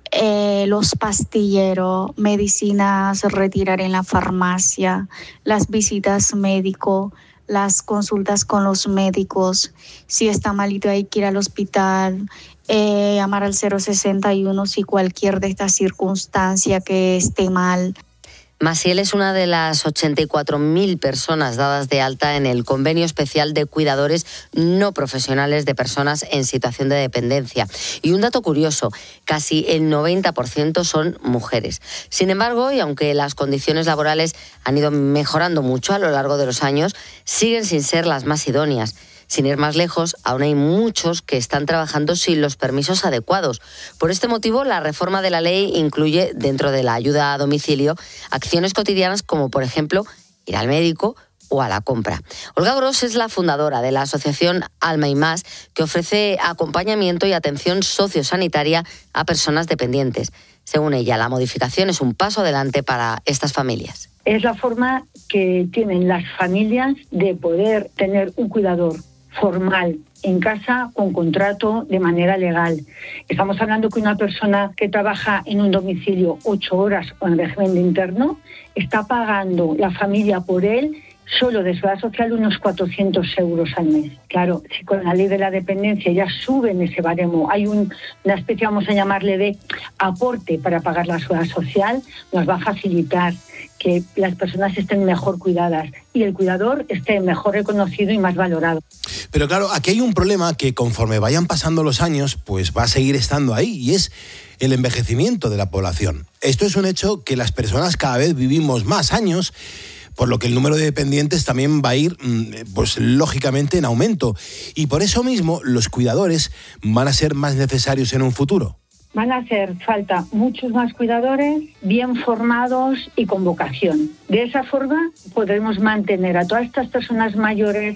los pastilleros, medicinas retirar en la farmacia, las visitas médico, las consultas con los médicos. Si está malito hay que ir al hospital, llamar al 061 si cualquier de estas circunstancias que esté mal. Maciel es una de las 84.000 personas dadas de alta en el Convenio Especial de Cuidadores No Profesionales de Personas en Situación de Dependencia. Y un dato curioso, casi el 90% son mujeres. Sin embargo, y aunque las condiciones laborales han ido mejorando mucho a lo largo de los años, siguen sin ser las más idóneas. Sin ir más lejos, aún hay muchos que están trabajando sin los permisos adecuados. Por este motivo, la reforma de la ley incluye, dentro de la ayuda a domicilio, acciones cotidianas como, por ejemplo, ir al médico o a la compra. Olga Gros es la fundadora de la asociación Alma y Más, que ofrece acompañamiento y atención sociosanitaria a personas dependientes. Según ella, la modificación es un paso adelante para estas familias. Es la forma que tienen las familias de poder tener un cuidador formal en casa con contrato de manera legal. Estamos hablando que una persona que trabaja en un domicilio 8 horas o en régimen de interno está pagando la familia por él solo de seguridad social unos 400 euros al mes. Claro, si con la ley de la dependencia ya suben ese baremo, hay una especie, vamos a llamarle, de aporte para pagar la seguridad social, nos va a facilitar que las personas estén mejor cuidadas y el cuidador esté mejor reconocido y más valorado. Pero claro, aquí hay un problema que conforme vayan pasando los años, pues va a seguir estando ahí, y es el envejecimiento de la población. Esto es un hecho que las personas cada vez vivimos más años, por lo que el número de dependientes también va a ir, pues lógicamente, en aumento. Y por eso mismo los cuidadores van a ser más necesarios en un futuro. Van a hacer falta muchos más cuidadores, bien formados y con vocación. De esa forma podremos mantener a todas estas personas mayores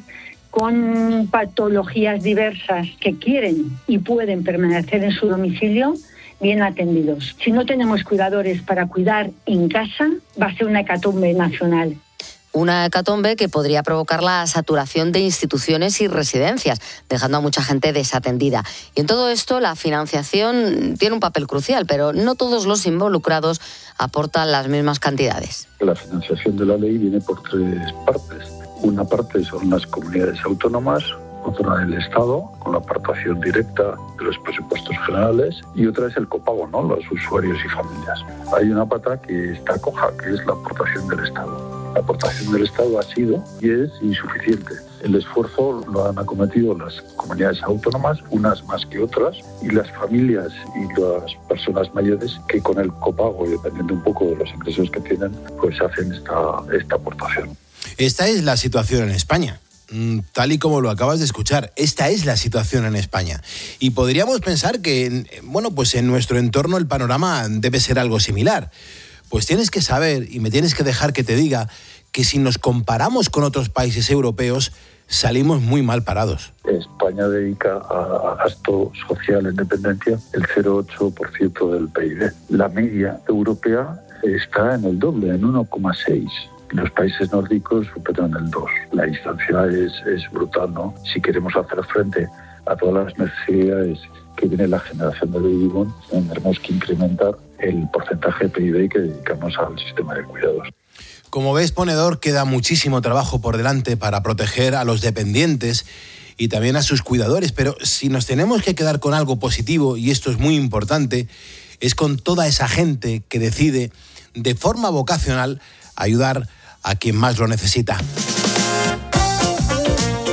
con patologías diversas que quieren y pueden permanecer en su domicilio bien atendidos. Si no tenemos cuidadores para cuidar en casa, va a ser una hecatombe nacional. Una hecatombe que podría provocar la saturación de instituciones y residencias, dejando a mucha gente desatendida. Y en todo esto, la financiación tiene un papel crucial, pero no todos los involucrados aportan las mismas cantidades. La financiación de la ley viene por 3 partes. Una parte son las comunidades autónomas, otra el Estado, con la aportación directa de los presupuestos generales, y otra es el copago, ¿no?, los usuarios y familias. Hay una pata que está coja, que es la aportación del Estado. La aportación del Estado ha sido y es insuficiente. El esfuerzo lo han acometido las comunidades autónomas, unas más que otras, y las familias y las personas mayores que con el copago, y dependiendo un poco de los ingresos que tienen, pues hacen esta aportación. Esta es la situación en España. Tal y como lo acabas de escuchar, esta es la situación en España. Y podríamos pensar que, bueno, pues en nuestro entorno el panorama debe ser algo similar. Pues tienes que saber, y me tienes que dejar que te diga, que si nos comparamos con otros países europeos, salimos muy mal parados. España dedica a gasto social en dependencia el 0,8% del PIB. La media europea está en el doble, en 1,6%. Los países nórdicos superan el 2%. La distancia es brutal, ¿no? Si queremos hacer frente a todas las necesidades que viene la generación de baby boom, tendremos que incrementar el porcentaje de PIB que dedicamos al sistema de cuidados. Como ves, ponedor, queda muchísimo trabajo por delante para proteger a los dependientes y también a sus cuidadores, pero si nos tenemos que quedar con algo positivo, y esto es muy importante, es con toda esa gente que decide de forma vocacional ayudar a quien más lo necesita.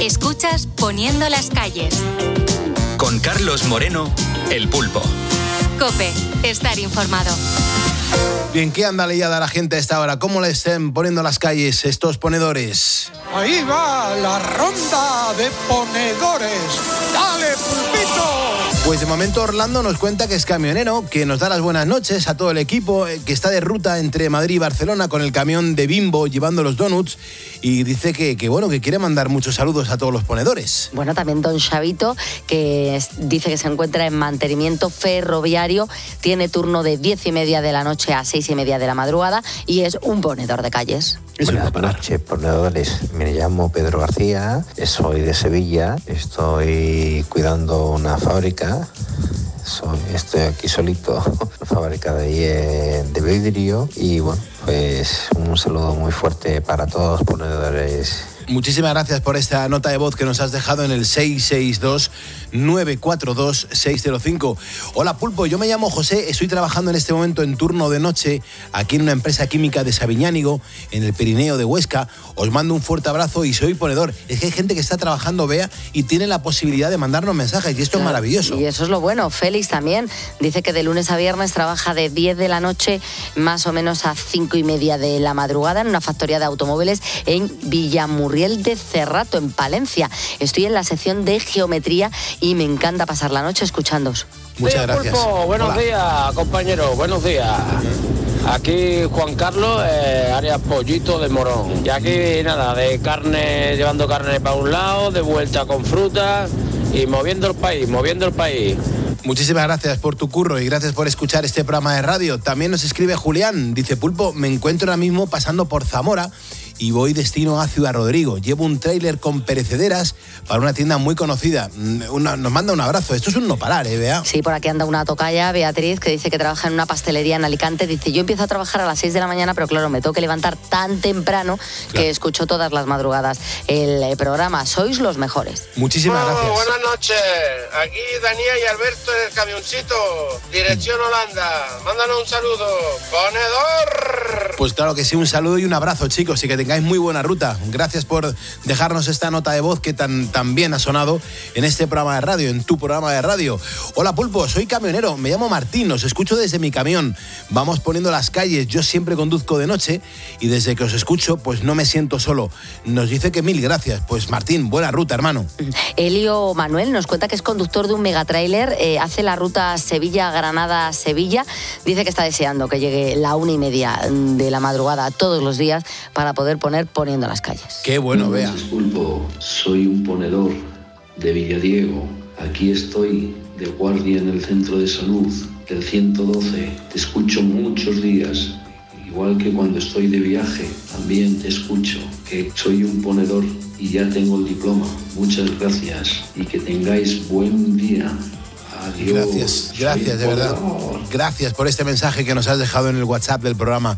Escuchas Poniendo las calles. Con Carlos Moreno, El Pulpo. COPE, estar informado. Bien, ¿qué anda liada la gente a esta hora? ¿Cómo le estén poniendo las calles estos ponedores? Ahí va la ronda de ponedores. ¡Dale, Pulpito! Pues de momento Orlando nos cuenta que es camionero, que nos da las buenas noches a todo el equipo, que está de ruta entre Madrid y Barcelona con el camión de Bimbo llevando los donuts, y dice que quiere mandar muchos saludos a todos los ponedores. Bueno, también don Xavito, que dice que se encuentra en mantenimiento ferroviario, tiene turno de 10:30 de la noche a 6:30 de la madrugada y es un ponedor de calles. Buenas noches, ponedores. Me llamo Pedro García, soy de Sevilla, estoy cuidando una fábrica. Estoy aquí solito, una fábrica de vidrio, y bueno, pues un saludo muy fuerte para todos los ponedores. Muchísimas gracias por esta nota de voz que nos has dejado en el 662-942-605. Hola, Pulpo, yo me llamo José, estoy trabajando en este momento en turno de noche aquí en una empresa química de Sabiñánigo, en el Pirineo de Huesca. Os mando un fuerte abrazo y soy ponedor. Es que hay gente que está trabajando, Bea, y tiene la posibilidad de mandarnos mensajes, y esto es maravilloso. Y eso es lo bueno. Félix también dice que de lunes a viernes trabaja de 10 de la noche más o menos a 5:30 de la madrugada en una factoría de automóviles en Villamurriel de Cerrato, en Palencia. Estoy en la sección de geometría y me encanta pasar la noche escuchándoos. Muchas gracias. Pulpo, buenos días, compañero, buenos días. Aquí Juan Carlos, área Pollito de Morón. Y aquí nada, de carne, llevando carne para un lado, de vuelta con fruta y moviendo el país. Muchísimas gracias por tu curro y gracias por escuchar este programa de radio. También nos escribe Julián, dice: Pulpo, me encuentro ahora mismo pasando por Zamora y voy destino a Ciudad Rodrigo. Llevo un tráiler con perecederas para una tienda muy conocida. Nos manda un abrazo. Esto es un no parar, Bea? Sí, por aquí anda una tocaya, Beatriz, que dice que trabaja en una pastelería en Alicante. Dice: yo empiezo a trabajar a las 6 de la mañana, pero claro, me tengo que levantar tan temprano que escucho todas las madrugadas el programa. Sois los mejores. Muchísimas gracias. Buenas noches. Aquí Daniel y Alberto en el camioncito. Dirección Holanda. Mándanos un saludo. ¡Ponedor! Pues claro que sí, un saludo y un abrazo, chicos, y que tengáis muy buena ruta. Gracias por dejarnos esta nota de voz que tan bien ha sonado en este programa de radio, en tu programa de radio. Hola, Pulpo, soy camionero, me llamo Martín, os escucho desde mi camión. Vamos poniendo las calles, yo siempre conduzco de noche y desde que os escucho, pues no me siento solo. Nos dice que 1000 gracias. Pues Martín, buena ruta, hermano. Elio Manuel nos cuenta que es conductor de un megatrailer, hace la ruta Sevilla-Granada-Sevilla. Dice que está deseando que llegue la 1:30 de la madrugada todos los días para poder poner Poniendo las calles. Qué bueno, Bea. Pulpo, soy un ponedor de Villadiego. Aquí estoy de guardia en el centro de salud del 112. Te escucho muchos días, igual que cuando estoy de viaje. También te escucho, que soy un ponedor y ya tengo el diploma. Muchas gracias y que tengáis buen día. Adiós. Gracias, de verdad. Gracias por este mensaje que nos has dejado en el WhatsApp del programa.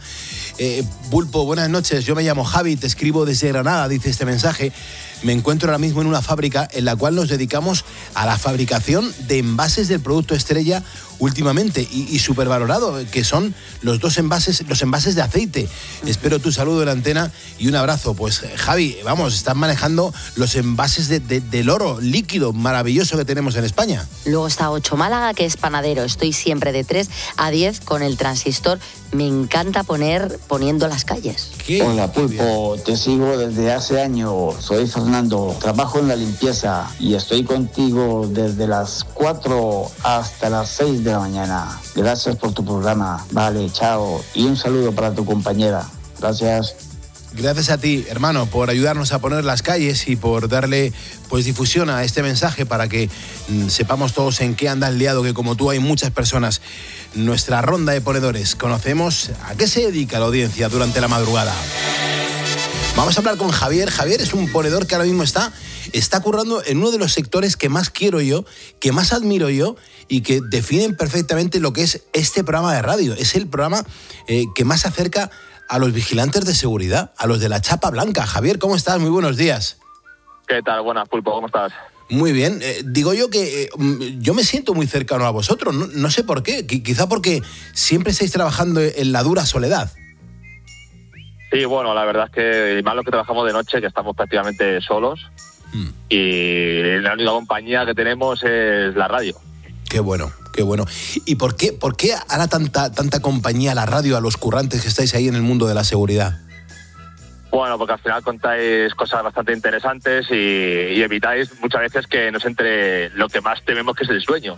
Pulpo, buenas noches. Yo me llamo Javi, te escribo desde Granada, dice este mensaje. Me encuentro ahora mismo en una fábrica en la cual nos dedicamos a la fabricación de envases del producto estrella últimamente y supervalorado, que son los envases de aceite. Espero tu saludo en la antena y un abrazo. Pues Javi, vamos, están manejando los envases del oro líquido maravilloso que tenemos en España. Luego está Ocho Málaga, que es panadero. Estoy siempre de 3 a 10 con el transistor. Me encanta poniendo las calles. Hola, Pulpo, te sigo desde hace años. Soy Fernando, trabajo en la limpieza y estoy contigo desde las 4 hasta las 6 de la mañana. Gracias por tu programa. Vale, chao. Y un saludo para tu compañera. Gracias. Gracias a ti, hermano, por ayudarnos a poner las calles y por darle pues difusión a este mensaje para que sepamos todos en qué andas liado, que como tú hay muchas personas. Nuestra ronda de ponedores. Conocemos a qué se dedica la audiencia durante la madrugada. Vamos a hablar con Javier. Javier es un ponedor que ahora mismo está currando en uno de los sectores que más quiero yo, que más admiro yo y que definen perfectamente lo que es este programa de radio. Es el programa que más se acerca a los vigilantes de seguridad, a los de la chapa blanca. Javier, ¿cómo estás? Muy buenos días. ¿Qué tal? Buenas, Pulpo, ¿cómo estás? Muy bien. Digo yo que yo me siento muy cercano a vosotros. No sé por qué. Quizá porque siempre estáis trabajando en la dura soledad. Sí, bueno, la verdad es que más lo que trabajamos de noche, que estamos prácticamente solos. y la única compañía que tenemos es la radio. Qué bueno, qué bueno. ¿Y por qué hará tanta compañía la radio a los currantes que estáis ahí en el mundo de la seguridad? Bueno, porque al final contáis cosas bastante interesantes y evitáis muchas veces que nos entre lo que más tememos, que es el sueño.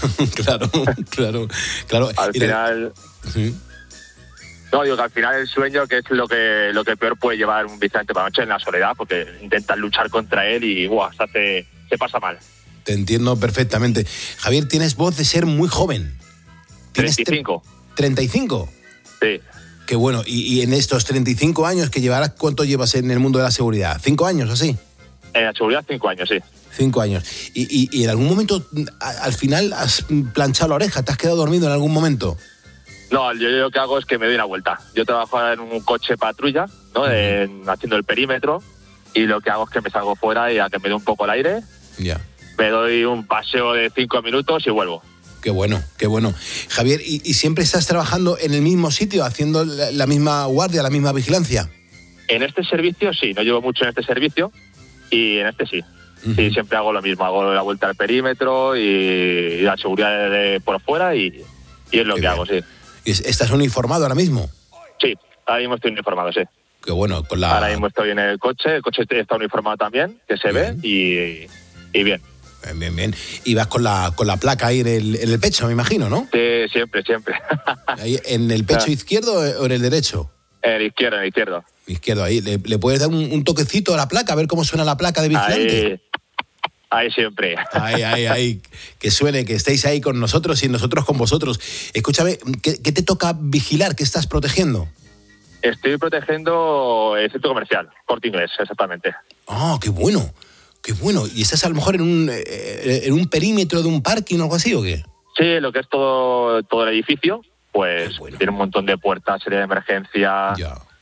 Claro. Al final... Sí. No, digo que al final el sueño, que es lo que peor puede llevar un vigilante por la noche, en la soledad, porque intentas luchar contra él y se pasa mal. Te entiendo perfectamente. Javier, tienes voz de ser muy joven. 35. ¿35? Sí. Qué bueno. Y en estos 35 años que llevarás, ¿cuánto llevas en el mundo de la seguridad? ¿5 años así? En la seguridad 5 años, sí. 5 años. ¿Y en algún momento, al final, has planchado la oreja? ¿Te has quedado dormido en algún momento? No, yo lo que hago es que me doy una vuelta. Yo trabajo en un coche patrulla, ¿no? Haciendo el perímetro, y lo que hago es que me salgo fuera y a que me dé un poco el aire. Ya. Me doy un paseo de 5 minutos y vuelvo. Qué bueno, qué bueno. Javier, ¿y siempre estás trabajando en el mismo sitio, haciendo la misma guardia, la misma vigilancia? En este servicio sí, no llevo mucho en este servicio, y en este sí. Sí, siempre hago lo mismo, hago la vuelta al perímetro y la seguridad por fuera y es lo que hago, sí. ¿Estás uniformado ahora mismo? Sí, ahora mismo estoy uniformado, sí. Qué bueno. Ahora mismo estoy en el coche está uniformado también, que se ve, y bien. Bien. Y vas con la placa ahí en el pecho, me imagino, ¿no? Sí, siempre. Ahí, ¿en el pecho izquierdo o en el derecho? En el izquierdo. Izquierdo, ahí. ¿Le puedes dar un toquecito a la placa, a ver cómo suena la placa de vigilante? Ahí siempre. Ahí. Que suene, que estéis ahí con nosotros y nosotros con vosotros. Escúchame, ¿qué te toca vigilar? ¿Qué estás protegiendo? Estoy protegiendo el centro comercial, Corte Inglés, exactamente. Ah, qué bueno. ¿Y estás a lo mejor en un perímetro de un parking o algo así o qué? Sí, lo que es todo el edificio, pues tiene un montón de puertas, serie de emergencia,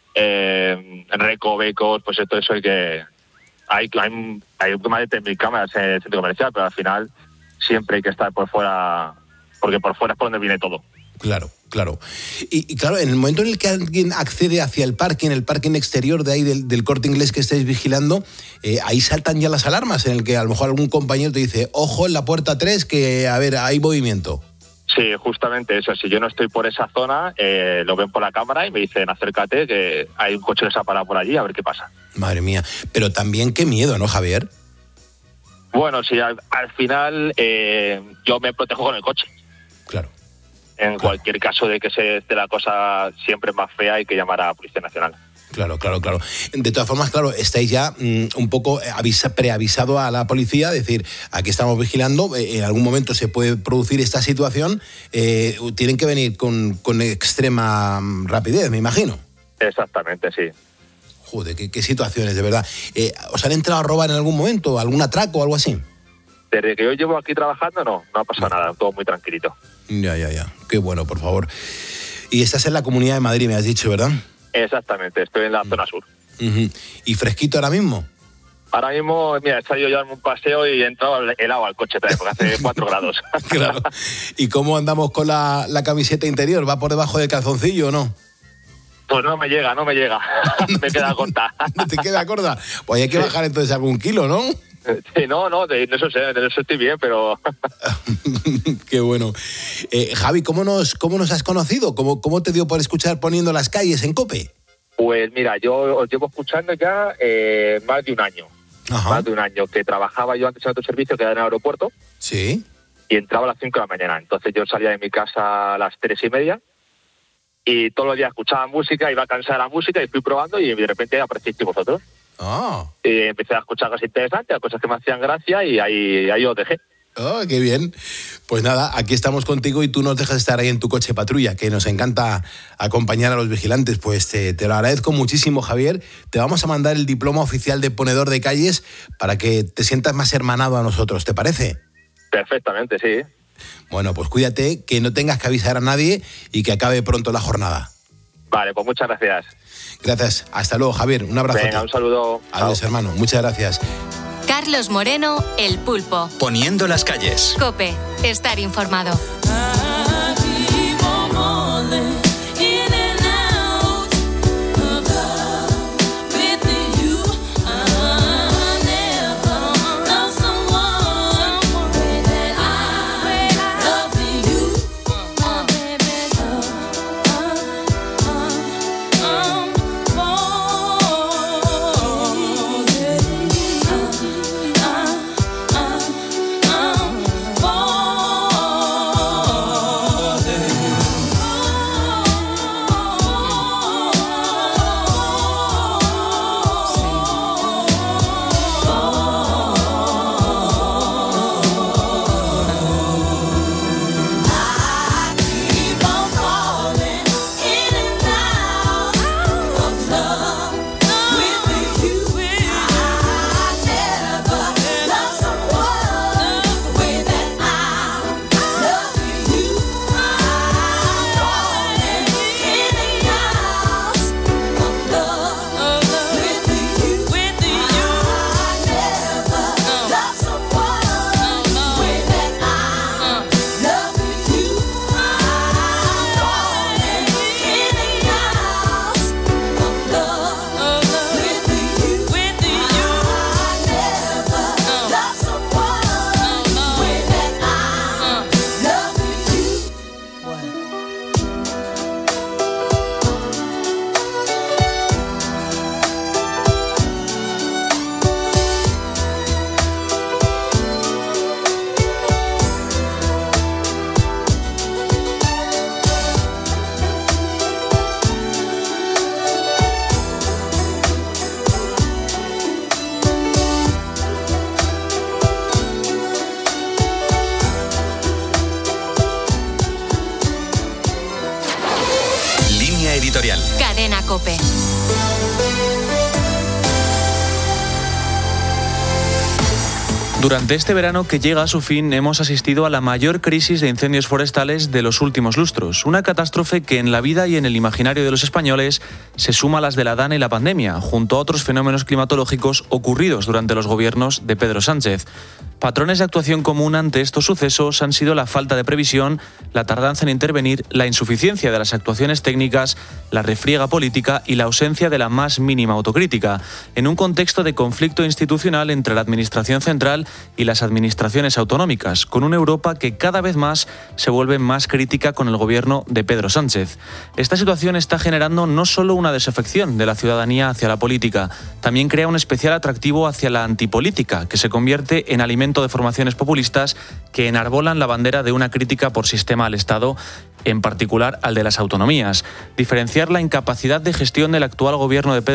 recovecos, pues todo eso hay más de 3.000 cámaras en el centro comercial, pero al final siempre hay que estar por fuera, porque por fuera es por donde viene todo. Claro. Y claro, en el momento en el que alguien accede hacia el parking exterior de ahí del Corte Inglés que estáis vigilando, ahí saltan ya las alarmas, en el que a lo mejor algún compañero te dice, ojo en la puerta 3 que, a ver, hay movimiento. Sí, justamente eso. Si yo no estoy por esa zona, lo ven por la cámara y me dicen, acércate, que hay un coche que se ha parado por allí, a ver qué pasa. Madre mía. Pero también qué miedo, ¿no, Javier? Bueno, sí, al final yo me protejo con el coche. Claro. En cualquier caso de que se esté la cosa siempre más fea, hay que llamar a la Policía Nacional. Claro. De todas formas, claro, estáis ya un poco preavisado a la policía, es decir, aquí estamos vigilando, en algún momento se puede producir esta situación, tienen que venir con extrema rapidez, me imagino. Exactamente, sí. Joder, qué situaciones, de verdad. ¿Os han entrado a robar en algún momento, algún atraco o algo así? Desde que yo llevo aquí trabajando, no ha pasado nada, todo muy tranquilito. Ya. Qué bueno, por favor. Y estás en la Comunidad de Madrid, me has dicho, ¿verdad? Exactamente, estoy en la zona sur. ¿Y fresquito ahora mismo? Ahora mismo, mira, he salido yo en un paseo y he entrado helado al coche también, porque hace 4 grados. Claro. ¿Y cómo andamos con la camiseta interior? ¿Va por debajo del calzoncillo o no? Pues no me llega. Me queda corta. ¿No te queda corta? Pues hay que bajar entonces algún kilo, ¿no? Sí, no, de eso estoy bien, pero... Qué bueno. Javi, ¿cómo nos has conocido? ¿Cómo te dio por escuchar Poniendo las Calles en COPE? Pues mira, yo os llevo escuchando ya más de un año. Ajá. Más de un año, que trabajaba yo antes en otro servicio que era en el aeropuerto. Sí. Y entraba a las 5 de la mañana. Entonces yo salía de mi casa a las 3:30 y todos los días escuchaba música, iba a cansar de la música y fui probando y de repente aparecisteis vosotros. Y empecé a escuchar cosas interesantes, cosas que me hacían gracia y ahí os dejé. Oh, qué bien. Pues nada, aquí estamos contigo y tú nos dejas estar ahí en tu coche patrulla, que nos encanta acompañar a los vigilantes. Pues te lo agradezco muchísimo, Javier. Te vamos a mandar el diploma oficial de ponedor de calles para que te sientas más hermanado a nosotros, ¿te parece? Perfectamente, sí. Bueno, pues cuídate, que no tengas que avisar a nadie y que acabe pronto la jornada. Vale, pues muchas gracias. Gracias. Hasta luego, Javier. Un abrazo. Venga, un saludo. Adiós, hermano. Muchas gracias. Carlos Moreno, El Pulpo. Poniendo las calles. COPE. Estar informado. Durante este verano que llega a su fin hemos asistido a la mayor crisis de incendios forestales de los últimos lustros. Una catástrofe que en la vida y en el imaginario de los españoles se suma a las de la DANA y la pandemia, junto a otros fenómenos climatológicos ocurridos durante los gobiernos de Pedro Sánchez. Patrones de actuación común ante estos sucesos han sido la falta de previsión, la tardanza en intervenir, la insuficiencia de las actuaciones técnicas, la refriega política y la ausencia de la más mínima autocrítica, en un contexto de conflicto institucional entre la Administración central y las administraciones autonómicas, con una Europa que cada vez más se vuelve más crítica con el gobierno de Pedro Sánchez. Esta situación está generando no solo una desafección de la ciudadanía hacia la política, también crea un especial atractivo hacia la antipolítica, que se convierte en alimento de formaciones populistas que enarbolan la bandera de una crítica por sistema al Estado, en particular al de las autonomías. Diferenciar la incapacidad de gestión del actual gobierno de Pedro